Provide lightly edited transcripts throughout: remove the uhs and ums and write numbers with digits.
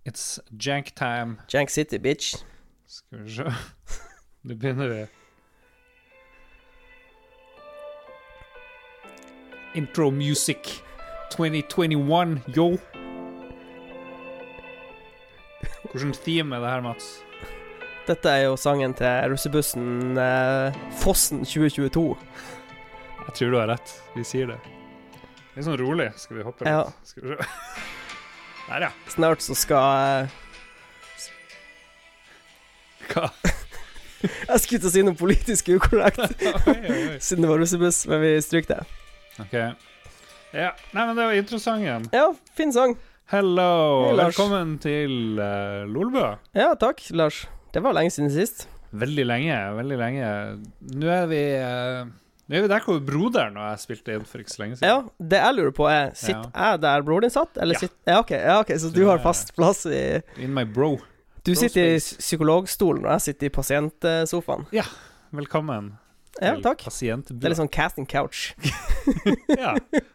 It's jank time. Jank City, bitch. Skal vi se. Det begynner vi. Intro music 2021, yo. Hvordan theme det her, Mats? Dette jo sangen til russebussen Fossen 2022. Jeg tror du har rett, vi sier det. Litt sånn rolig, skal vi hoppe litt? Ja. Skal vi se. Der, ja. Snart så skal Hva? Jeg skulle til å si noe politisk ukorrekt siden det var russebuss, men vi stryker det. Ok. Ja, nei, men det var introsangen. Ja, fin sang. Hello, Hei, Lars. velkommen til Lolbø. Ja, takk, Lars. Det var lenge siden sist. Veldig lenge, veldig lenge. Nå er vi der hvor broderen og jeg spilte inn for ikke så lenge siden. Ja, det jeg lurer på sitter jeg der bror din satt? Eller Ja. Ja, ok, så du har fast plass i... In my bro. Du sitter i psykologstolen, og jeg sitter i pasientsofaen. Ja, velkommen Ja, til takk. pasientbua. Det er litt sånn casting couch. Ja.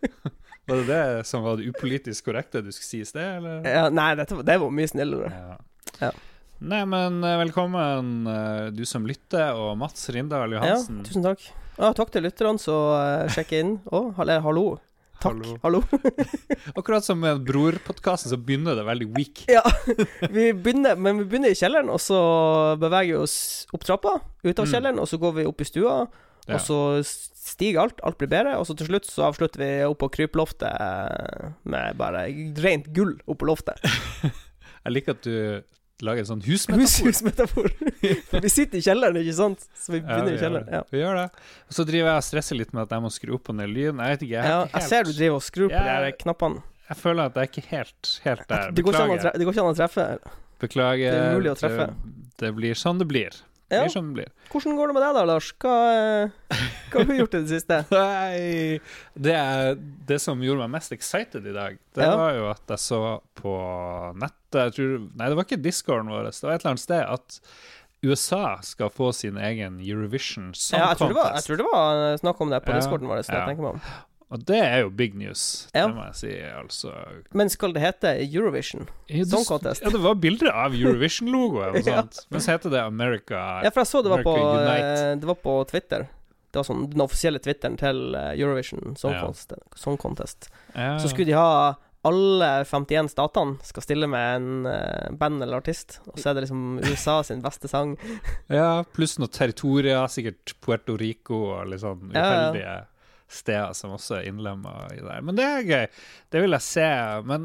Var det som var det upolitisk korrekte du skulle si i sted, eller? Ja, nei, det var mye snillere. Ja. Nei, men velkommen du som lytter, og Mats Rindal Ja, Johansen. tusen takk. Takk til lytterne som sjekker inn. Hallo. Takk, hallo. Akkurat som med brorpodcasten så begynner det veldig weak. Ja, vi begynner i kjelleren, og så beveger vi oss opp trappa, ut av kjelleren, og så går vi opp i stua, Ja. og så stiger alt blir bedre, og så til slutt så avslutter vi opp på kryploftet med bare rent gull opp på loftet. Jeg liker at du lager en sånn husmetafor. Husmetafor. For vi sitter i kjelleren, ikke sant? Så vi begynner i kjelleren. Ja. Vi gjør det. Og så driver jeg og stresser litt med at jeg må skru opp og ned lyden. Jeg vet ikke, Jeg ser du driver og skrur på de her knappene. Jeg føler at jeg ikke helt der. Det går ikke an å treffe. Beklager. Det er umulig å treffe. Det blir sånn det blir. Ja. Hvordan går det med deg da, Lars? Hva har du gjort i det siste? Nei, det som gjorde meg mest excited i dag, det var jo at jeg så på nettet, det var ikke Discorden vår, det var et eller annet sted at USA skal få sin egen Eurovision Song Contest. Jeg tror det var snakk om det på Discorden vår, så jeg tenker meg om. Og det er jo big news, det må jeg si, altså. Men skal det hete Eurovision Song Contest? Ja, det var bilder av Eurovision-logoet og sånt. Men så heter det America. Ja, for jeg så det var på Twitter. Det var sånn den offisielle Twitteren til Eurovision Song Contest. Ja. Så skulle de ha alle 51 statene skal stille med en band eller artist, og så er det liksom USA sin beste sang. Ja, pluss noe territorier, sikkert Puerto Rico og litt sånn uheldige steder som også er innlemmet i det. Men det er gøy. Det vil jeg se. Men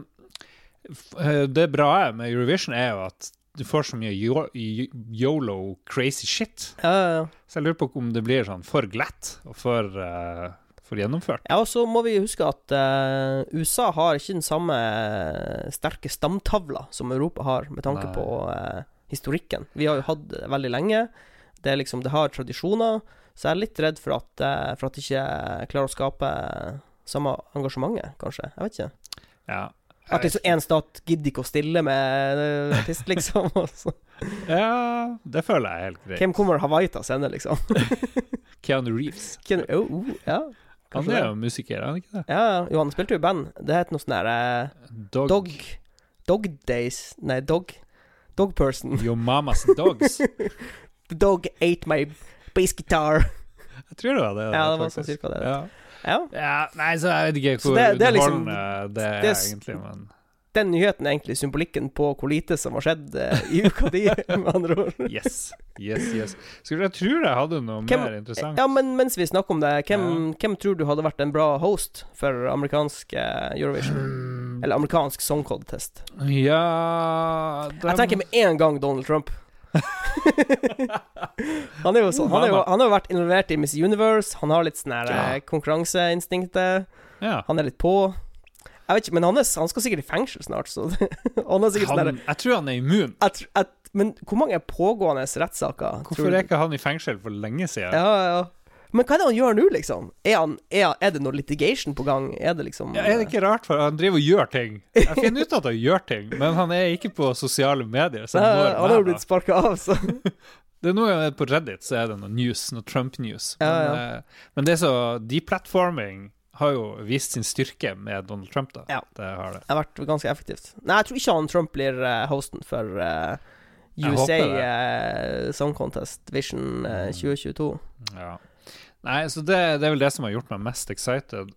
det bra med Eurovision er jo at du får så mye YOLO crazy shit. Ja. Så jeg lurer på om det blir sånn for glatt og for gjennomført. Ja, og så må vi huske at USA har ikke den samme sterke stamtavla som Europa har, med tanke på historikken. Vi har jo hatt det veldig lenge. Det har tradisjoner. Så jeg er litt redd for at ikke klarer å skape samme engasjementet, kanskje. Jeg vet ikke. Ja. At liksom en stat gidder ikke å stille med artist, liksom. Ja, det føler jeg helt greit. Hvem kommer Hawaii til å sende, liksom? Keanu Reeves. Ja. Han er jo musiker, er han ikke det? Ja, jo, han spilte jo i band. Det heter noe sånn der Dog Days. Nei, Dog Person. Your Mama's Dogs. The dog ate my bass guitar. Jeg tror det var det. Ja, det var sånn cirka det. Ja, nei, så jeg vet ikke hvor det er liksom, det er egentlig, men den nyheten er egentlig symbolikken på hvor lite som har skjedd i uka di, med andre ord. Yes. Jeg tror jeg hadde noe mer interessant. Ja, men mens vi snakker om det, hvem tror du hadde vært en bra host for amerikansk Eurovision? Eller amerikansk Song Contest? Ja, jeg tenker med en gang Donald Trump. Han er jo sånn, han har jo vært involvert i Miss Universe. Han har litt sånn her konkurranseinstinktet. Han er litt på. Jeg vet ikke, men han skal sikkert i fengsel snart, så han er sikkert sånn. Jeg tror han er immun. Men hvor mange pågående rettssaker? Hvorfor er ikke han i fengsel for lenge siden? Ja. Men hva er det han gjør nå, liksom? Er det noe litigation på gang? Er det liksom er det ikke rart, for han driver og gjør ting. Jeg finner ut at han gjør ting, men han er ikke på sosiale medier. Så han har jo blitt sparket av, så det er noe på Reddit, så er det noe news, noe Trump-news. Men det er så deplatforming har jo vist sin styrke med Donald Trump, da. Ja. Det har det. Det har vært ganske effektivt. Nei, jeg tror ikke han Trump blir hosten for USA Song Contest Vision 2022. Ja. Nei, så det er vel det som har gjort meg mest excited.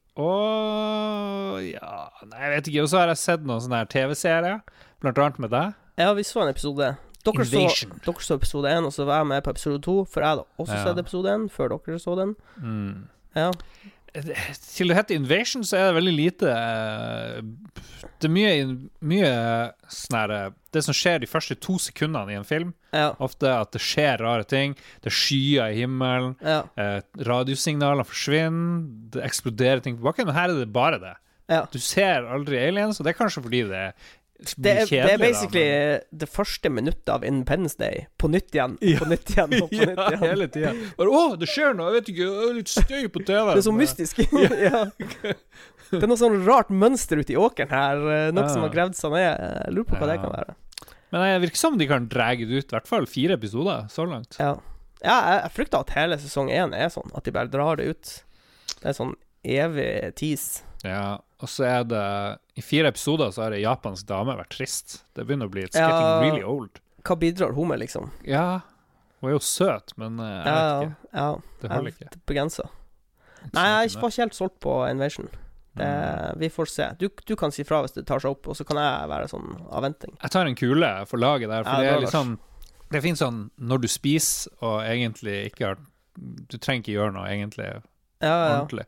Og ja, nei, jeg vet ikke. Og så har jeg sett noen sånne her TV-serier, blant annet med deg. Ja, vi så en episode. Dere så episode 1, og så var jeg med på episode 2, for jeg hadde også sett episode 1 før dere så den. Ja. Til det heter Invasion, så er det veldig lite det er mye sånn her, det som skjer de første 2 sekundene i en film. Ofte at det skjer rare ting. Det skyer i himmelen, radiosignaler forsvinner, det eksploderer ting på bakken, men her er det bare det. Du ser aldri aliens, og det er kanskje fordi det er basically det første minuttet av Independence Day på nytt igjen, på nytt igjen hele tiden. Det skjer noe, jeg vet ikke, det er litt støy på TV. Det er så mystisk. Ja. Det er noe sånn rart mønster ute i åkeren her, noe som har grevd seg ned. Jeg lurer på hva det kan være. Men det virker som de kan drage det ut, i hvert fall 4 episoder så langt. Ja, jeg frykter at hele sesong 1 er sånn, at de bare drar det ut. Det er sånn evig tease. Ja, og så er det i 4 episoder så har en japansk dame vært trist. Det begynner å bli getting really old. Hva bidrar hun med, liksom? Ja, hun er jo søt, men jeg vet ikke. Ja, det holder ikke. Begrenset. Nei, jeg var ikke helt solgt på Invasion. Vi får se. Du kan si fra hvis det tar seg opp, og så kan jeg være sånn avventing. Jeg tar en kule for laget der, for det er liksom det finnes sånn når du spiser og egentlig ikke har du trenger ikke gjøre noe egentlig ordentlig.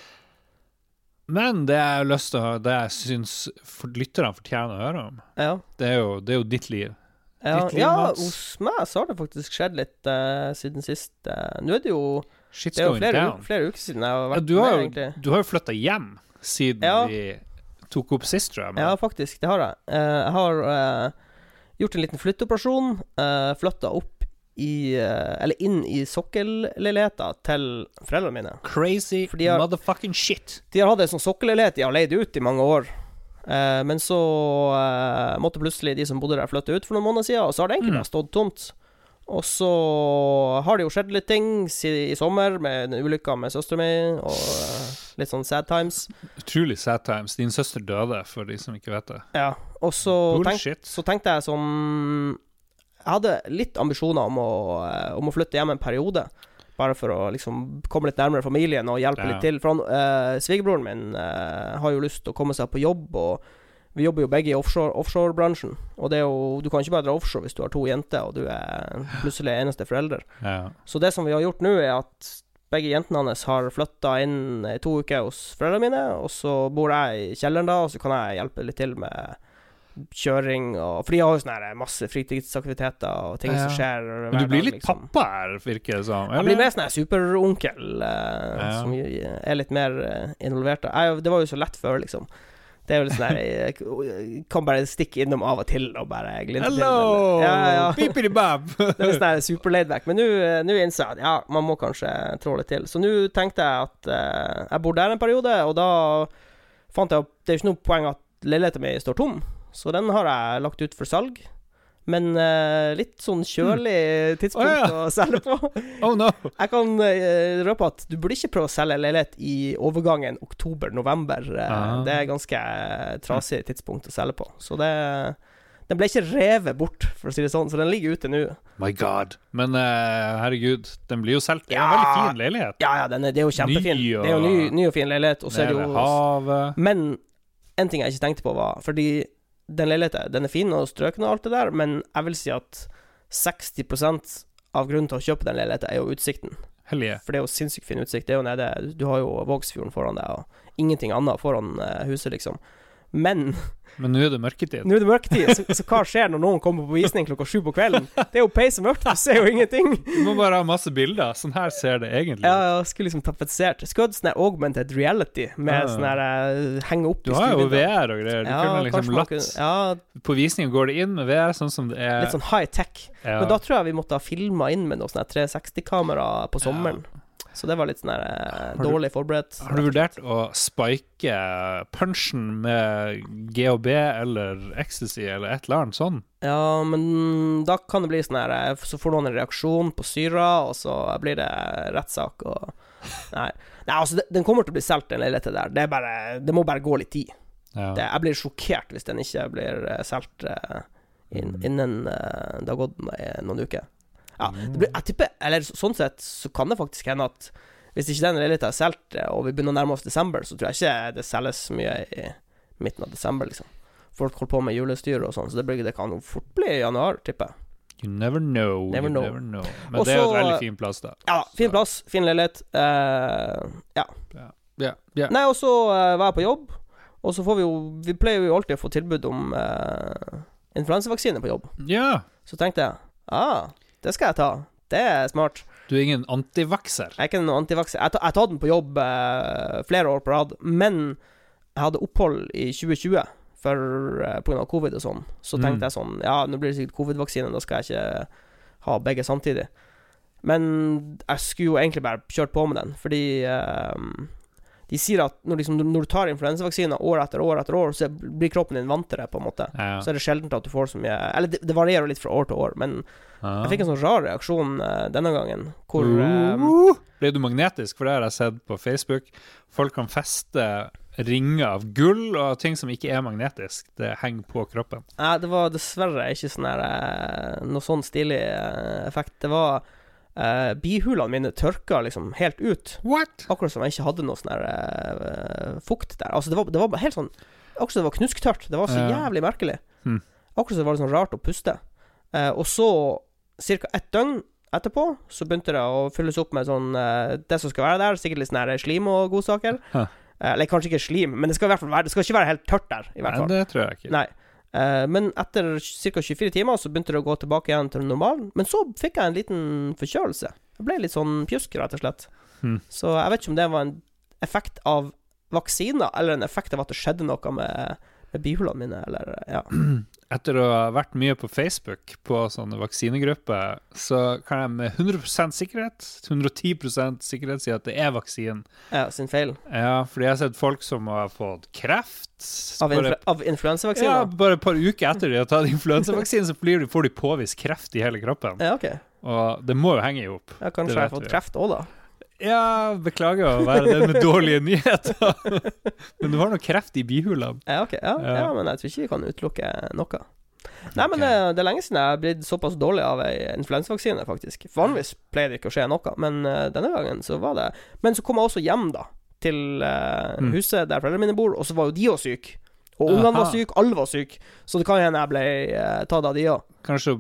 Men det jeg har lyst til å ha, det jeg synes lytterne fortjener å høre om, det er jo ditt liv. Hos meg så har det faktisk skjedd litt siden sist. Nå er det jo flere uker siden jeg har vært med, egentlig. Du har jo flyttet hjem siden vi tok opp sist, tror jeg. Ja, faktisk, det har jeg. Jeg har gjort en liten flytteoperasjon, flyttet opp inn i sokkelleiligheter til foreldrene mine. Crazy motherfucking shit. De har hatt en sånn sokkelleilighet de har leid ut i mange år, men så måtte plutselig de som bodde der flytte ut for noen måneder siden, og så har det egentlig bare stått tomt. Og så har det jo skjedd litt ting i sommer med en ulykke med søsteren min, og litt sånn sad times. Utrolig sad times. Din søster døde, for de som ikke vet det. Ja, og så tenkte jeg sånn, jeg hadde litt ambisjoner om å flytte hjem en periode, bare for å liksom komme litt nærmere familien og hjelpe litt til. For svigerbroren min har jo lyst til å komme seg på jobb, og vi jobber jo begge i offshore-bransjen. Og det er jo, du kan ikke bare dra offshore hvis du har 2 jenter, og du er plutselig eneste forelder. Så det som vi har gjort nå er at begge jentene hans har flyttet inn 2 uker hos foreldrene mine, og så bor jeg i kjelleren da, og så kan jeg hjelpe litt til med kjøring, og for de har jo sånne masse fritidsaktiviteter og ting som skjer. Men du blir litt liksom pappa her, virker det som. Jeg blir mer sånn her superonkel som er litt mer involvert. Det var jo så lett før, liksom. Det er jo litt sånn her, jeg kan bare stikke innom av og til og bare glinte til. Hello! Pipidi-bab! Det er litt sånn her super laid-back. Men nå innser jeg at man må kanskje trå litt til. Så nå tenkte jeg at jeg bor der en periode, og da fant jeg opp, det er jo ikke noe poeng at leiligheten min står tom, så den har jeg lagt ut for salg. Men litt sånn kjølig tidspunkt å selge på. No. Jeg kan røpe at du burde ikke prøve å selge leilighet i overgangen oktober-november. Det er ganske trasig tidspunkt å selge på. Så den ble ikke revet bort, for å si det sånn. Så den ligger ute nå. My god. Men herregud, den blir jo solgt. Det er en veldig fin leilighet. Ja, det er jo kjempefin. Det er jo ny og fin leilighet. Og så er det jo havet. Men en ting jeg ikke tenkte på var, fordi den leiligheten, den er fin og strøken og alt det der, men jeg vil si at 60% av grunnen til å kjøpe den leiligheten er jo utsikten. Hellige. For det er jo sinnssykt fin utsikt. Det er jo nede, du har jo Vågsfjorden foran deg, og ingenting annet foran huset, liksom. Men nå er det mørketid. Så hva skjer når noen kommer på visning 7 på kvelden? Det er jo peis og mørkt, du ser jo ingenting. Du må bare ha masse bilder. Sånn her ser det egentlig. Ja, jeg skulle liksom tapetsert. Skulle hatt sånn her augmented reality med sånn her henge opp i studio. Du har jo VR og greier. Du kunne liksom latt på visningen går det inn med VR, sånn som det er. Litt sånn high tech. Men da tror jeg vi måtte ha filmet inn med noen sånne 360-kamera på sommeren. Så det var litt sånn dårlig forberedt. Har du vurdert å spike punchen med GHB eller ecstasy eller et eller annet sånn? Ja, men da kan det bli sånn her, så får noen en reaksjon på syra, og så blir det rettssak og Nei, altså, den kommer til å bli solgt, den leiligheten der. Det må bare gå litt tid. Ja. Jeg blir sjokkert hvis den ikke blir solgt innen det har gått noen uker. Ja, jeg tipper, eller sånn sett så kan det faktisk hende at hvis ikke den leiligheten er solgt, og vi begynner å nærme oss desember, så tror jeg ikke det selges så mye i midten av desember, liksom. Folk holder på med julestyr og sånn, så det kan jo fort bli i januar, tipper jeg. You never know. Never know. Men også, det er jo et veldig fin plass, da. Ja, fin plass, fin leilighet. Ja. Nei, og så var jeg på jobb, og så får vi pleier jo alltid å få tilbud om influensavaksine på jobb. Ja. Så tenkte jeg, det skal jeg ta. Det er smart. Du er ingen antivakser? Jeg er ikke noen antivakser. Jeg tar den på jobb flere år på rad, men jeg hadde opphold i 2020 på grunn av covid og sånn. Så tenkte jeg sånn, nå blir det sikkert covid-vaksine, da skal jeg ikke ha begge samtidig. Men jeg skulle jo egentlig bare kjørt på med den, fordi de sier at når du tar influensavaksiner år etter år, så blir kroppen din vant til det, på en måte. Ja. Så er det sjelden at du får så mye. Eller det varierer litt fra år til år, men jeg fikk en sånn rar reaksjon denne gangen, hvor ble du magnetisk? For det har jeg sett på Facebook. Folk kan feste ringer av gull og ting som ikke er magnetisk. Det henger på kroppen. Nei, det var dessverre ikke sånn her noe sånn stilig effekt. Det var bihulene mine tørka liksom helt ut. What? Akkurat som jeg ikke hadde noe sånn her fukt der. Altså det var helt sånn, akkurat som det var knusktørt. Det var så jævlig merkelig. Akkurat som det var sånn rart å puste. Og så cirka 1 døgn etterpå så begynte det å fylles opp med sånn det som skal være der, sikkert litt sånn her slim og godsaker. Eller kanskje ikke slim, men det skal i hvert fall være, det skal ikke være helt tørt der, i hvert fall. Nei, det tror jeg ikke. Nei. Men etter ca. 24 timer så begynte det å gå tilbake igjen til normalen. Men så fikk jeg en liten forkjølelse. Jeg ble litt sånn pjusk, rett og slett. Så jeg vet ikke om det var en effekt av vaksiner, eller en effekt av at det skjedde noe med bihulene mine, eller Etter å ha vært mye på Facebook på sånne vaksinegrupper, så kan jeg med 100% sikkerhet, 110% sikkerhet si at det er vaksinen. Ja, sin feil. Ja, fordi jeg har sett folk som har fått kreft av influensavaksiner? Ja, bare et par uker etter de har tatt influensavaksinen, så får de påvist kreft i hele kroppen. Ja, ok. Og det må jo henge i hop. Ja, kanskje jeg har fått kreft også da. Ja, beklager å være den med dårlige nyheter. Men du har noe kreft i bihulene. Ja, ok. Ja, men jeg tror ikke vi kan utelukke noe. Nei, men det er lenge siden jeg har blitt såpass dårlig av en influensavaksine, faktisk. Vanligvis pleier det ikke å skje noe, men denne gangen så var det. Men så kom jeg også hjem da, til huset der foreldrene mine bor, og så var jo de også syke. Og ungene var syke, alle var syke. Så det kan hende jeg ble tatt av de også. Kanskje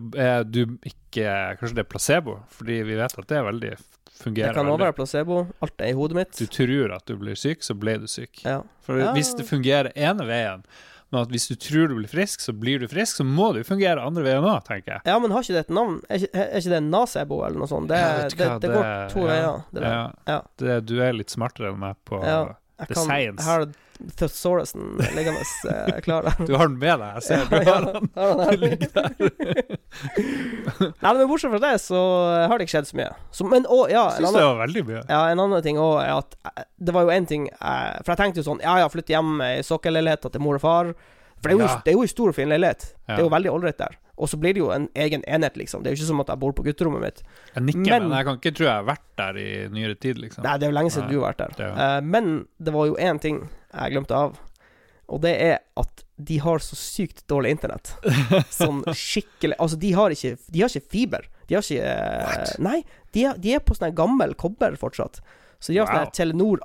det er placebo, fordi vi vet at det er veldig fungerer. Det kan også være placebo. Alt er i hodet mitt. Du tror at du blir syk, så ble du syk. Ja. For hvis det fungerer ene veien, men at hvis du tror du blir frisk, så blir du frisk, så må det jo fungere andre veien også, tenker jeg. Ja, men har ikke det et navn? Er ikke det nacebo eller noe sånt? Det går 2 veier. Du er litt smartere enn meg på the science. Jeg har thesaurusen liggende klar der. Du har den med deg, jeg ser du har den. Den ligger der. Nei, men bortsett fra det så har det ikke skjedd så mye. Jeg synes det var veldig mye. Ja, en annen ting også er at det var jo en ting, for jeg tenkte jo sånn, flytte hjem i sokkelleilighet til mor og far, for det er jo en stor og fin leilighet. Det er jo veldig aldrett der. Og så blir det jo en egen enhet, liksom. Det er jo ikke som at jeg bor på gutterommet mitt. Jeg nikker, men jeg kan ikke tro jeg har vært der i nyere tid, liksom. Nei, det er jo lenge siden du har vært der. Men det var jo en ting jeg glemte av, og det er at de har så sykt dårlig internett. Sånn skikkelig. Altså, de har ikke fiber. De har ikke Nei, de er på sånn gammel kobber fortsatt. Så de har sånn Telenor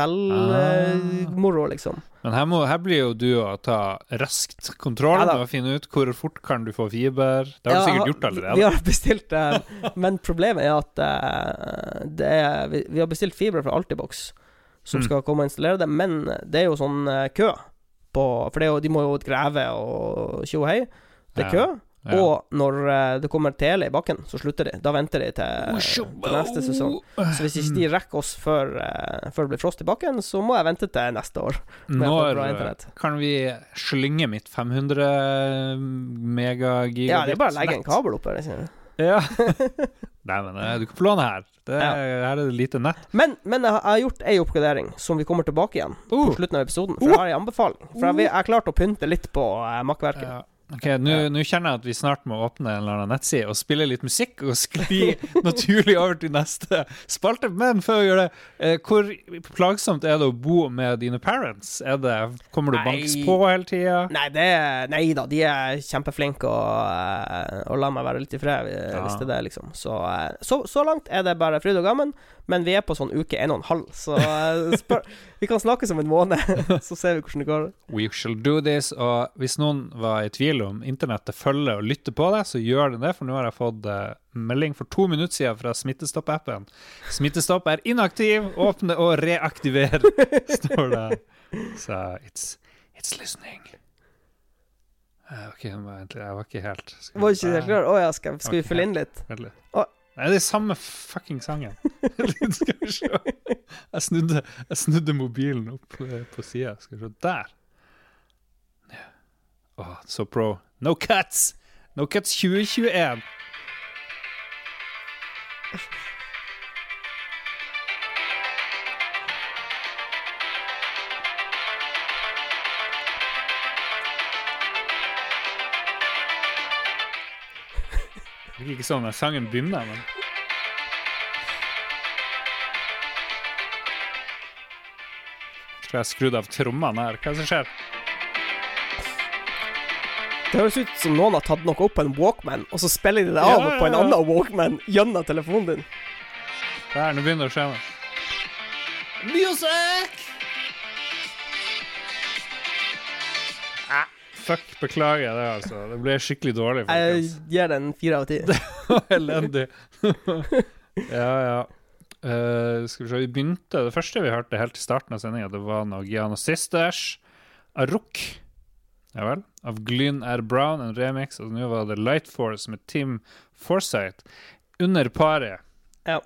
ADSL-moro, liksom. Men her blir jo du å ta raskt kontroll og finne ut hvor fort kan du få fiber. Det har du sikkert gjort allerede. Vi har bestilt men problemet er at vi har bestilt fiber fra Altibox som skal komme og installere det, men det er jo sånn kø på, for de må jo grave og tjo hei. Det er kø. Og når det kommer tele i bakken, så slutter de. Da venter de til neste sesong. Så hvis ikke de rekker oss før det blir frost i bakken, så må jeg vente til neste år. Når kan vi slynge mitt 500 megagigabit? Ja, det er bare å legge en kabel opp her. Ja. Nei, men du kan få låne her. Her er det lite nett. Men jeg har gjort en oppgradering som vi kommer tilbake igjen på slutten av episoden. For jeg har en anbefaling. For jeg har klart å pynte litt på makkverket. Ok, nå kjenner jeg at vi snart må åpne en eller annen nettside og spille litt musikk og skli naturlig over til neste spalte, men før vi gjør det, hvor plagsomt er det å bo med dine parents? Kommer du banks på hele tiden? Nei da, de er kjempeflinke og la meg være litt i fred hvis det er det, liksom. Så langt er det bare fryd og gammen, men vi er på sånn uke 1,5, så vi kan snakkes om en måned, så ser vi hvordan det går. We shall do this, og hvis noen var i tvil om internettet følger og lytter på det, så gjør det, for nå har jeg fått melding for 2 minutter siden fra Smittestopp-appen. Smittestopp er inaktiv, åpne og reaktiver, står det. Så it's listening. Ok, jeg var ikke helt... Var ikke helt klar? Åja, skal vi fylle inn litt? Nei, det er samme fucking sangen. Skal vi se. Jeg snudde mobilen opp på siden. Skal vi se. Der. Så pro. No cuts 2021. Det er ikke sånn at sangen begynner, men... Jeg tror jeg skrudde av trommene her. Hva er det som skjer? Det høres ut som noen har tatt noe opp på en Walkman, og så spiller de det av på en annen Walkman gjennom telefonen din. Der, nå begynner det å skje meg. Music! Fuck, beklager det, altså. Det ble skikkelig dårlig, folkens. Jeg gir den 4 av 10. Det var elendig. Ja. Skal vi se, vi begynte, det første vi hørte helt i starten av sendingen, det var noe Giana Sisters, Aruk, ja vel, av Glyn R. Brown, en remix, og nå var det Light Force med Tim Forsyth, under paret. Ja.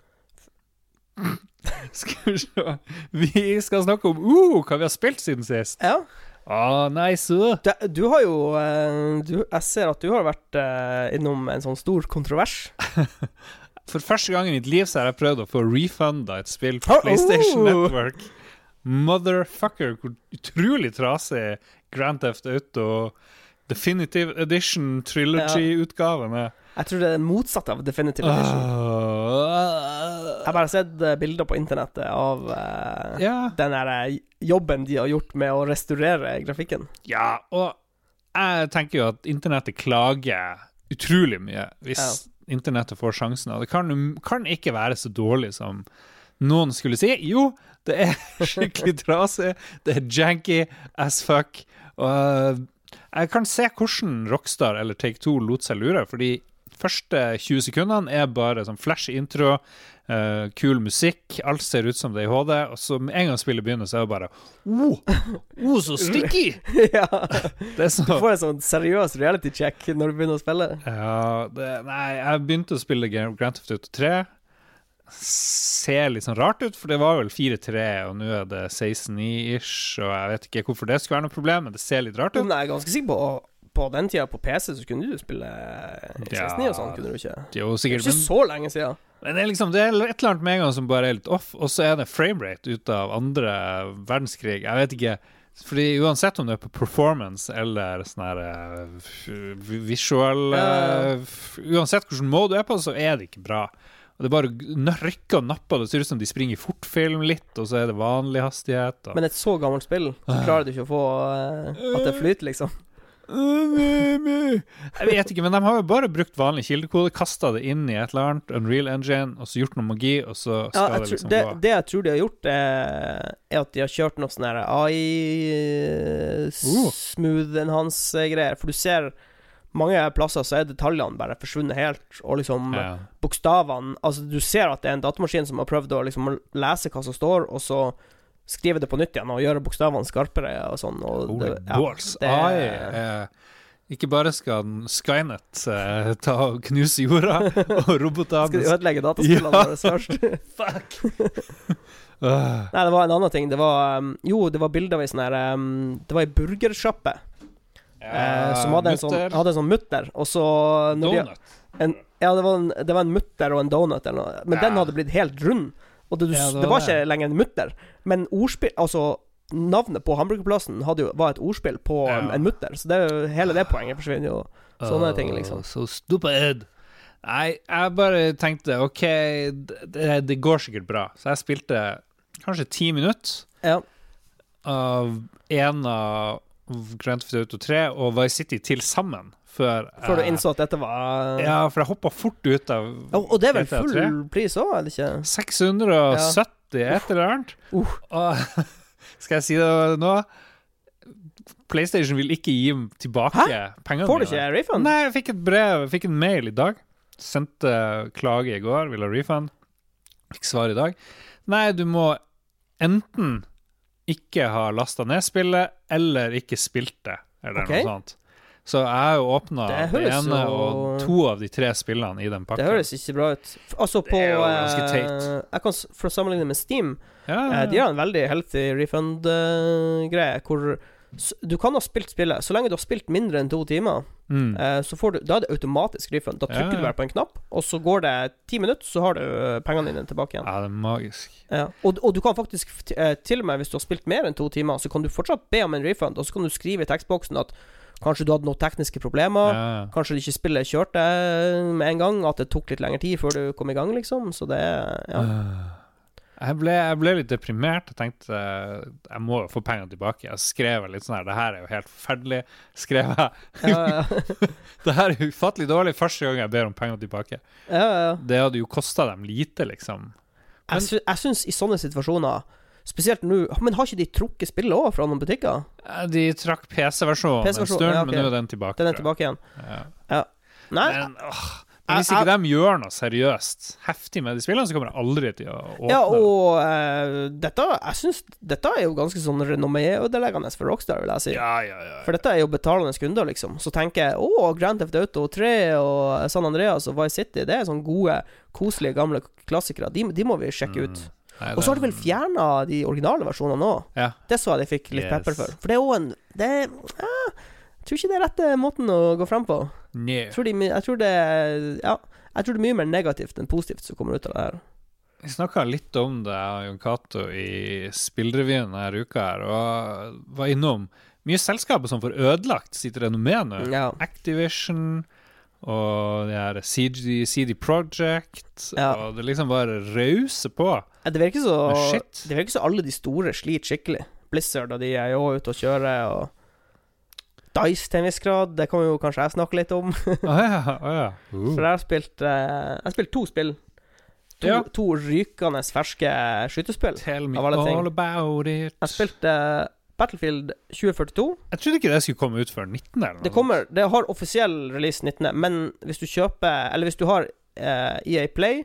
Skal vi se, vi skal snakke om, hva vi har spilt siden sist. Ja. Nice. Du har jo jeg ser at du har vært innom en sånn stor kontrovers. For første gang i mitt liv så har jeg prøvd å få refunda et spill på PlayStation Network. Motherfucker, hvor utrolig trasig Grand Theft Auto Definitive Edition Trilogy-utgaven er. Jeg tror det er motsatt av Definitive Edition. Jeg har bare sett bilder på internettet av den her jobben de har gjort med å restaurere grafikken. Ja, og jeg tenker jo at internettet klager utrolig mye hvis internettet får sjansen. Og det kan ikke være så dårlig som noen skulle si. Jo, det er skikkelig trasig, det er janky as fuck, og jeg kan se hvordan Rockstar eller Take-Two lot seg lure, fordi første 20 sekundene er bare sånn flash intro, kul musikk, alt ser ut som det er i HD, og så med en gang spillet begynner, så er det bare så sticky! Ja, det er så... Du får en sånn seriøs reality check når du begynner å spille. Ja, nei, jeg begynte å spille Grand Theft Auto 3, ser litt sånn rart ut, for det var vel 4-3, og nå er det 16-9-ish, og jeg vet ikke hvorfor det skulle være noe problem, men det ser litt rart ut. Men jeg er ganske sikker på den tiden på PC så kunne du spille 16-9 og sånn, kunne du ikke? Jo, sikkert. Det er ikke så lenge siden. Men det er liksom, det er et eller annet med en gang som bare er litt off, og så er det framerate ut av andre verdenskrig. Jeg vet ikke, fordi uansett om det er på performance eller sånn her visual, uansett hvilken måte du er på, så er det ikke bra. Og det er bare rykker og napper, det ser ut som de springer i fortfilm litt, og så er det vanlig hastighet. Og... Men et så gammelt spill, så klarer du ikke å få at det flyter, liksom. Jeg vet ikke, men de har jo bare brukt vanlig kildekode, kastet det inn i et eller annet Unreal Engine, og så gjort noe magi, og så skal det liksom gå. Det jeg tror de har gjort er at de har kjørt noe sånn her AI smooth enhance-greier, for du ser mange plasser så er detaljene bare forsvunnet helt, og liksom bokstavene, altså du ser at det er en datamaskin som har prøvd å liksom lese hva som står, og så skrive det på nytt igjen og gjøre bokstavene skarpere og sånn. Og balls. Ikke bare skal Skynet ta og knuse jorda og robotene. Skal de ødelegge dataspillene våre først? Fuck! Nei, det var en annen ting. Det var, det var bilder av en sånn her det var en burgershoppe som hadde en sånn mutter, og så donut. Det var en mutter og en donut eller noe. Men den hadde blitt helt rund. Og det var ikke lenger en mutter. Men ordspill, altså navnet på hamburgerplassen var et ordspill på en mutter, så det er jo hele det poenget forsvinner jo. Sånne ting, liksom. So stupid. Nei, jeg bare tenkte ok, det går sikkert bra. Så jeg spilte kanskje 10 minutter av en av Grand Theft Auto 3 og Vice City til sammen før du innså at dette var Ja, for jeg hoppet fort ut av og det er vel full pris også, eller ikke? 670 et eller annet. Og skal jeg si det nå? PlayStation vil ikke gi tilbake pengene mine. Får du ikke refund? Nei, jeg fikk et brev, jeg fikk en mail i dag. Sendte klage i går, ville ha refund. Fikk svar i dag. Nei, du må enten ikke ha lastet ned spillet, eller ikke spilt det, eller noe sånt. Så jeg har jo åpnet det ene og 2 av de 3 spillene i den pakken. Det høres ikke bra ut. Altså på det er jo ganske teit. Jeg kan, for å sammenligne med Steam, de har en veldig healthy refund-greie, hvor du kan ha spilt spillet så lenge du har spilt mindre enn 2 timer. Så får du, da er det automatisk refund. Da trykker du bare på en knapp, og så går det 10 minutter, så har du pengene dine tilbake igjen. Ja, det er magisk. Og du kan faktisk til og med, hvis du har spilt mer enn 2 timer, så kan du fortsatt be om en refund, og så kan du skrive i tekstboksen at kanskje du hadde noen tekniske problemer, kanskje ikke spillet kjørte med en gang, at det tok litt lengre tid før du kom i gang, liksom. Så det, Jeg ble litt deprimert. Jeg tenkte jeg må få pengene tilbake. Jeg skrev litt sånn her, det her er jo helt forferdelig. Skrev jeg det her er ufattelig dårlig. Første gang jeg ber om pengene tilbake. Det hadde jo kostet dem lite, liksom. Jeg synes i sånne situasjoner, spesielt nå, men har ikke de trukket spillet også fra noen butikker? De trakk PC-versjonen en stund, men nå er den tilbake. Den er tilbake igjen. Nei, men hvis ikke de gjør noe seriøst heftig med de spillene, så kommer jeg aldri til å åpne. Ja, og jeg synes dette er jo ganske sånn renommé-ødeleggende for Rockstar, vil jeg si. For dette er jo betalende kunder, liksom. Så tenker jeg, Grand Theft Auto 3 og San Andreas og Vice City, det er sånne gode, koselige, gamle klassikere. De må vi sjekke ut. Og så har de vel fjernet de originale versjonene nå. Det så jeg de fikk litt pepper for. For det er jo jeg tror ikke det er rette måten å gå frem på. Jeg tror det er mye mer negativt enn positivt som kommer ut av det her. Vi snakket litt om det, Jon Cato, i spillrevyen denne uka her, og var innom mye selskaper som får ødelagt sitt renommé nå. Activision og det her CD Projekt, og det liksom bare rause på. Det virker så alle de store sliter skikkelig. Blizzard og de er jo ute og kjører, og Dice til en viss grad, det kan jo kanskje jeg snakke litt om. For jeg har spilt 2 spill. To rykende ferske skytespill. Tell me all about it. Jeg spilte Battlefield 2042. Jeg trodde ikke det skulle komme ut før 19. Eller det har offisiell release 19. Men hvis du kjøper, eller hvis du har EA Play,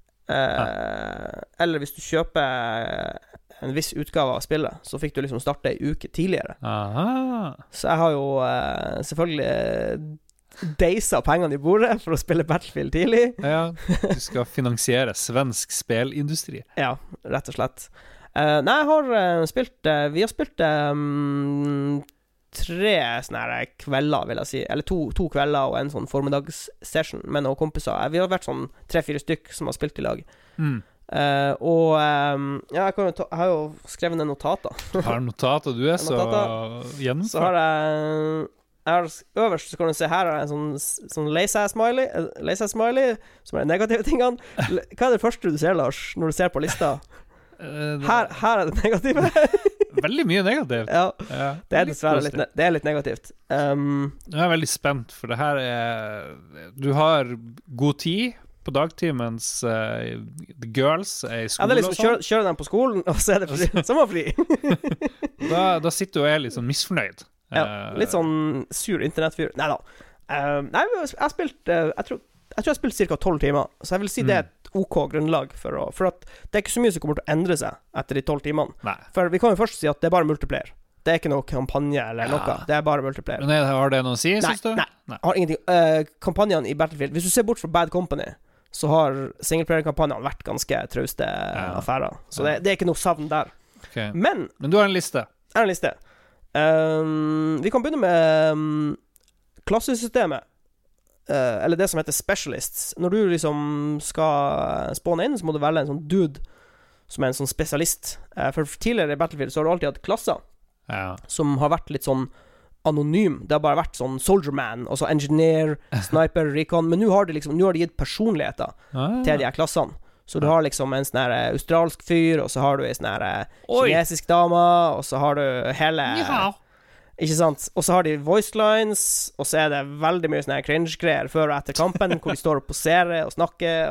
eller hvis du kjøper en viss utgave av spillet, så fikk du liksom starte en uke tidligere. Så jeg har jo selvfølgelig deisa pengene i bordet for å spille Battlefield tidlig. Du skal finansiere svensk spillindustri. Ja, rett og slett. Nei, jeg har spilt vi har spilt 3 sånne her kvelder, vil jeg si. Eller 2 kvelder og en sånn formiddagssession med noen kompiser. Vi har vært sånn 3-4 stykk som har spilt i lag. Jeg har jo skrevet ned notater. Du har notater, du er så gjennomført. Så har jeg øverst så kan du se her er en sånn lazy-smiley som er de negative tingene. Hva er det første du ser, Lars, når du ser på lista? Her er det negative. Veldig mye negativt. Det er dessverre litt negativt. Nå er jeg veldig spent, for det her du har god tid på dagtid mens the girls er i skolen. Det er liksom kjøre dem på skolen, og så er det fri. Sommerfri. da sitter du og er litt sånn misfornøyd. Litt sånn sur internettfyr. Neida. Jeg har spilt jeg tror jeg har spilt cirka 12 timer, så jeg vil si det er et OK grunnlag for at det er ikke så mye som kommer til å endre seg etter de 12 timene. For vi kan jo først si at det er bare multiplayer. Det er ikke noe kampanje eller noe. Det er bare multiplayer. Men har det noe å si, synes du? Nei. Har ingenting. Kampanjene i Battlefield, hvis du ser bort fra Bad Company, så har singleplayer-kampanjene vært ganske trauste affærer. Så det er ikke noe savn der. Men du har en liste. Jeg har en liste. Vi kan begynne med klassesystemet. Eller det som heter specialists. Når du liksom skal spawne inn, så må du velge en sånn dude som en sånn spesialist. For tidligere i Battlefield så har du alltid hatt klasser som har vært litt sånn anonym. Det har bare vært sånn Soldier Man, altså Engineer, Sniper, Recon. Men nå har de gitt personligheter til de her klassene. Så du har liksom en sånn her australsk fyr, og så har du en sånn her kinesisk dame, og så har du hele Ikke sant? Og så har de voice lines, og så er det veldig mye sånne cringe-greier før og etter kampen, hvor de står og poserer og snakker.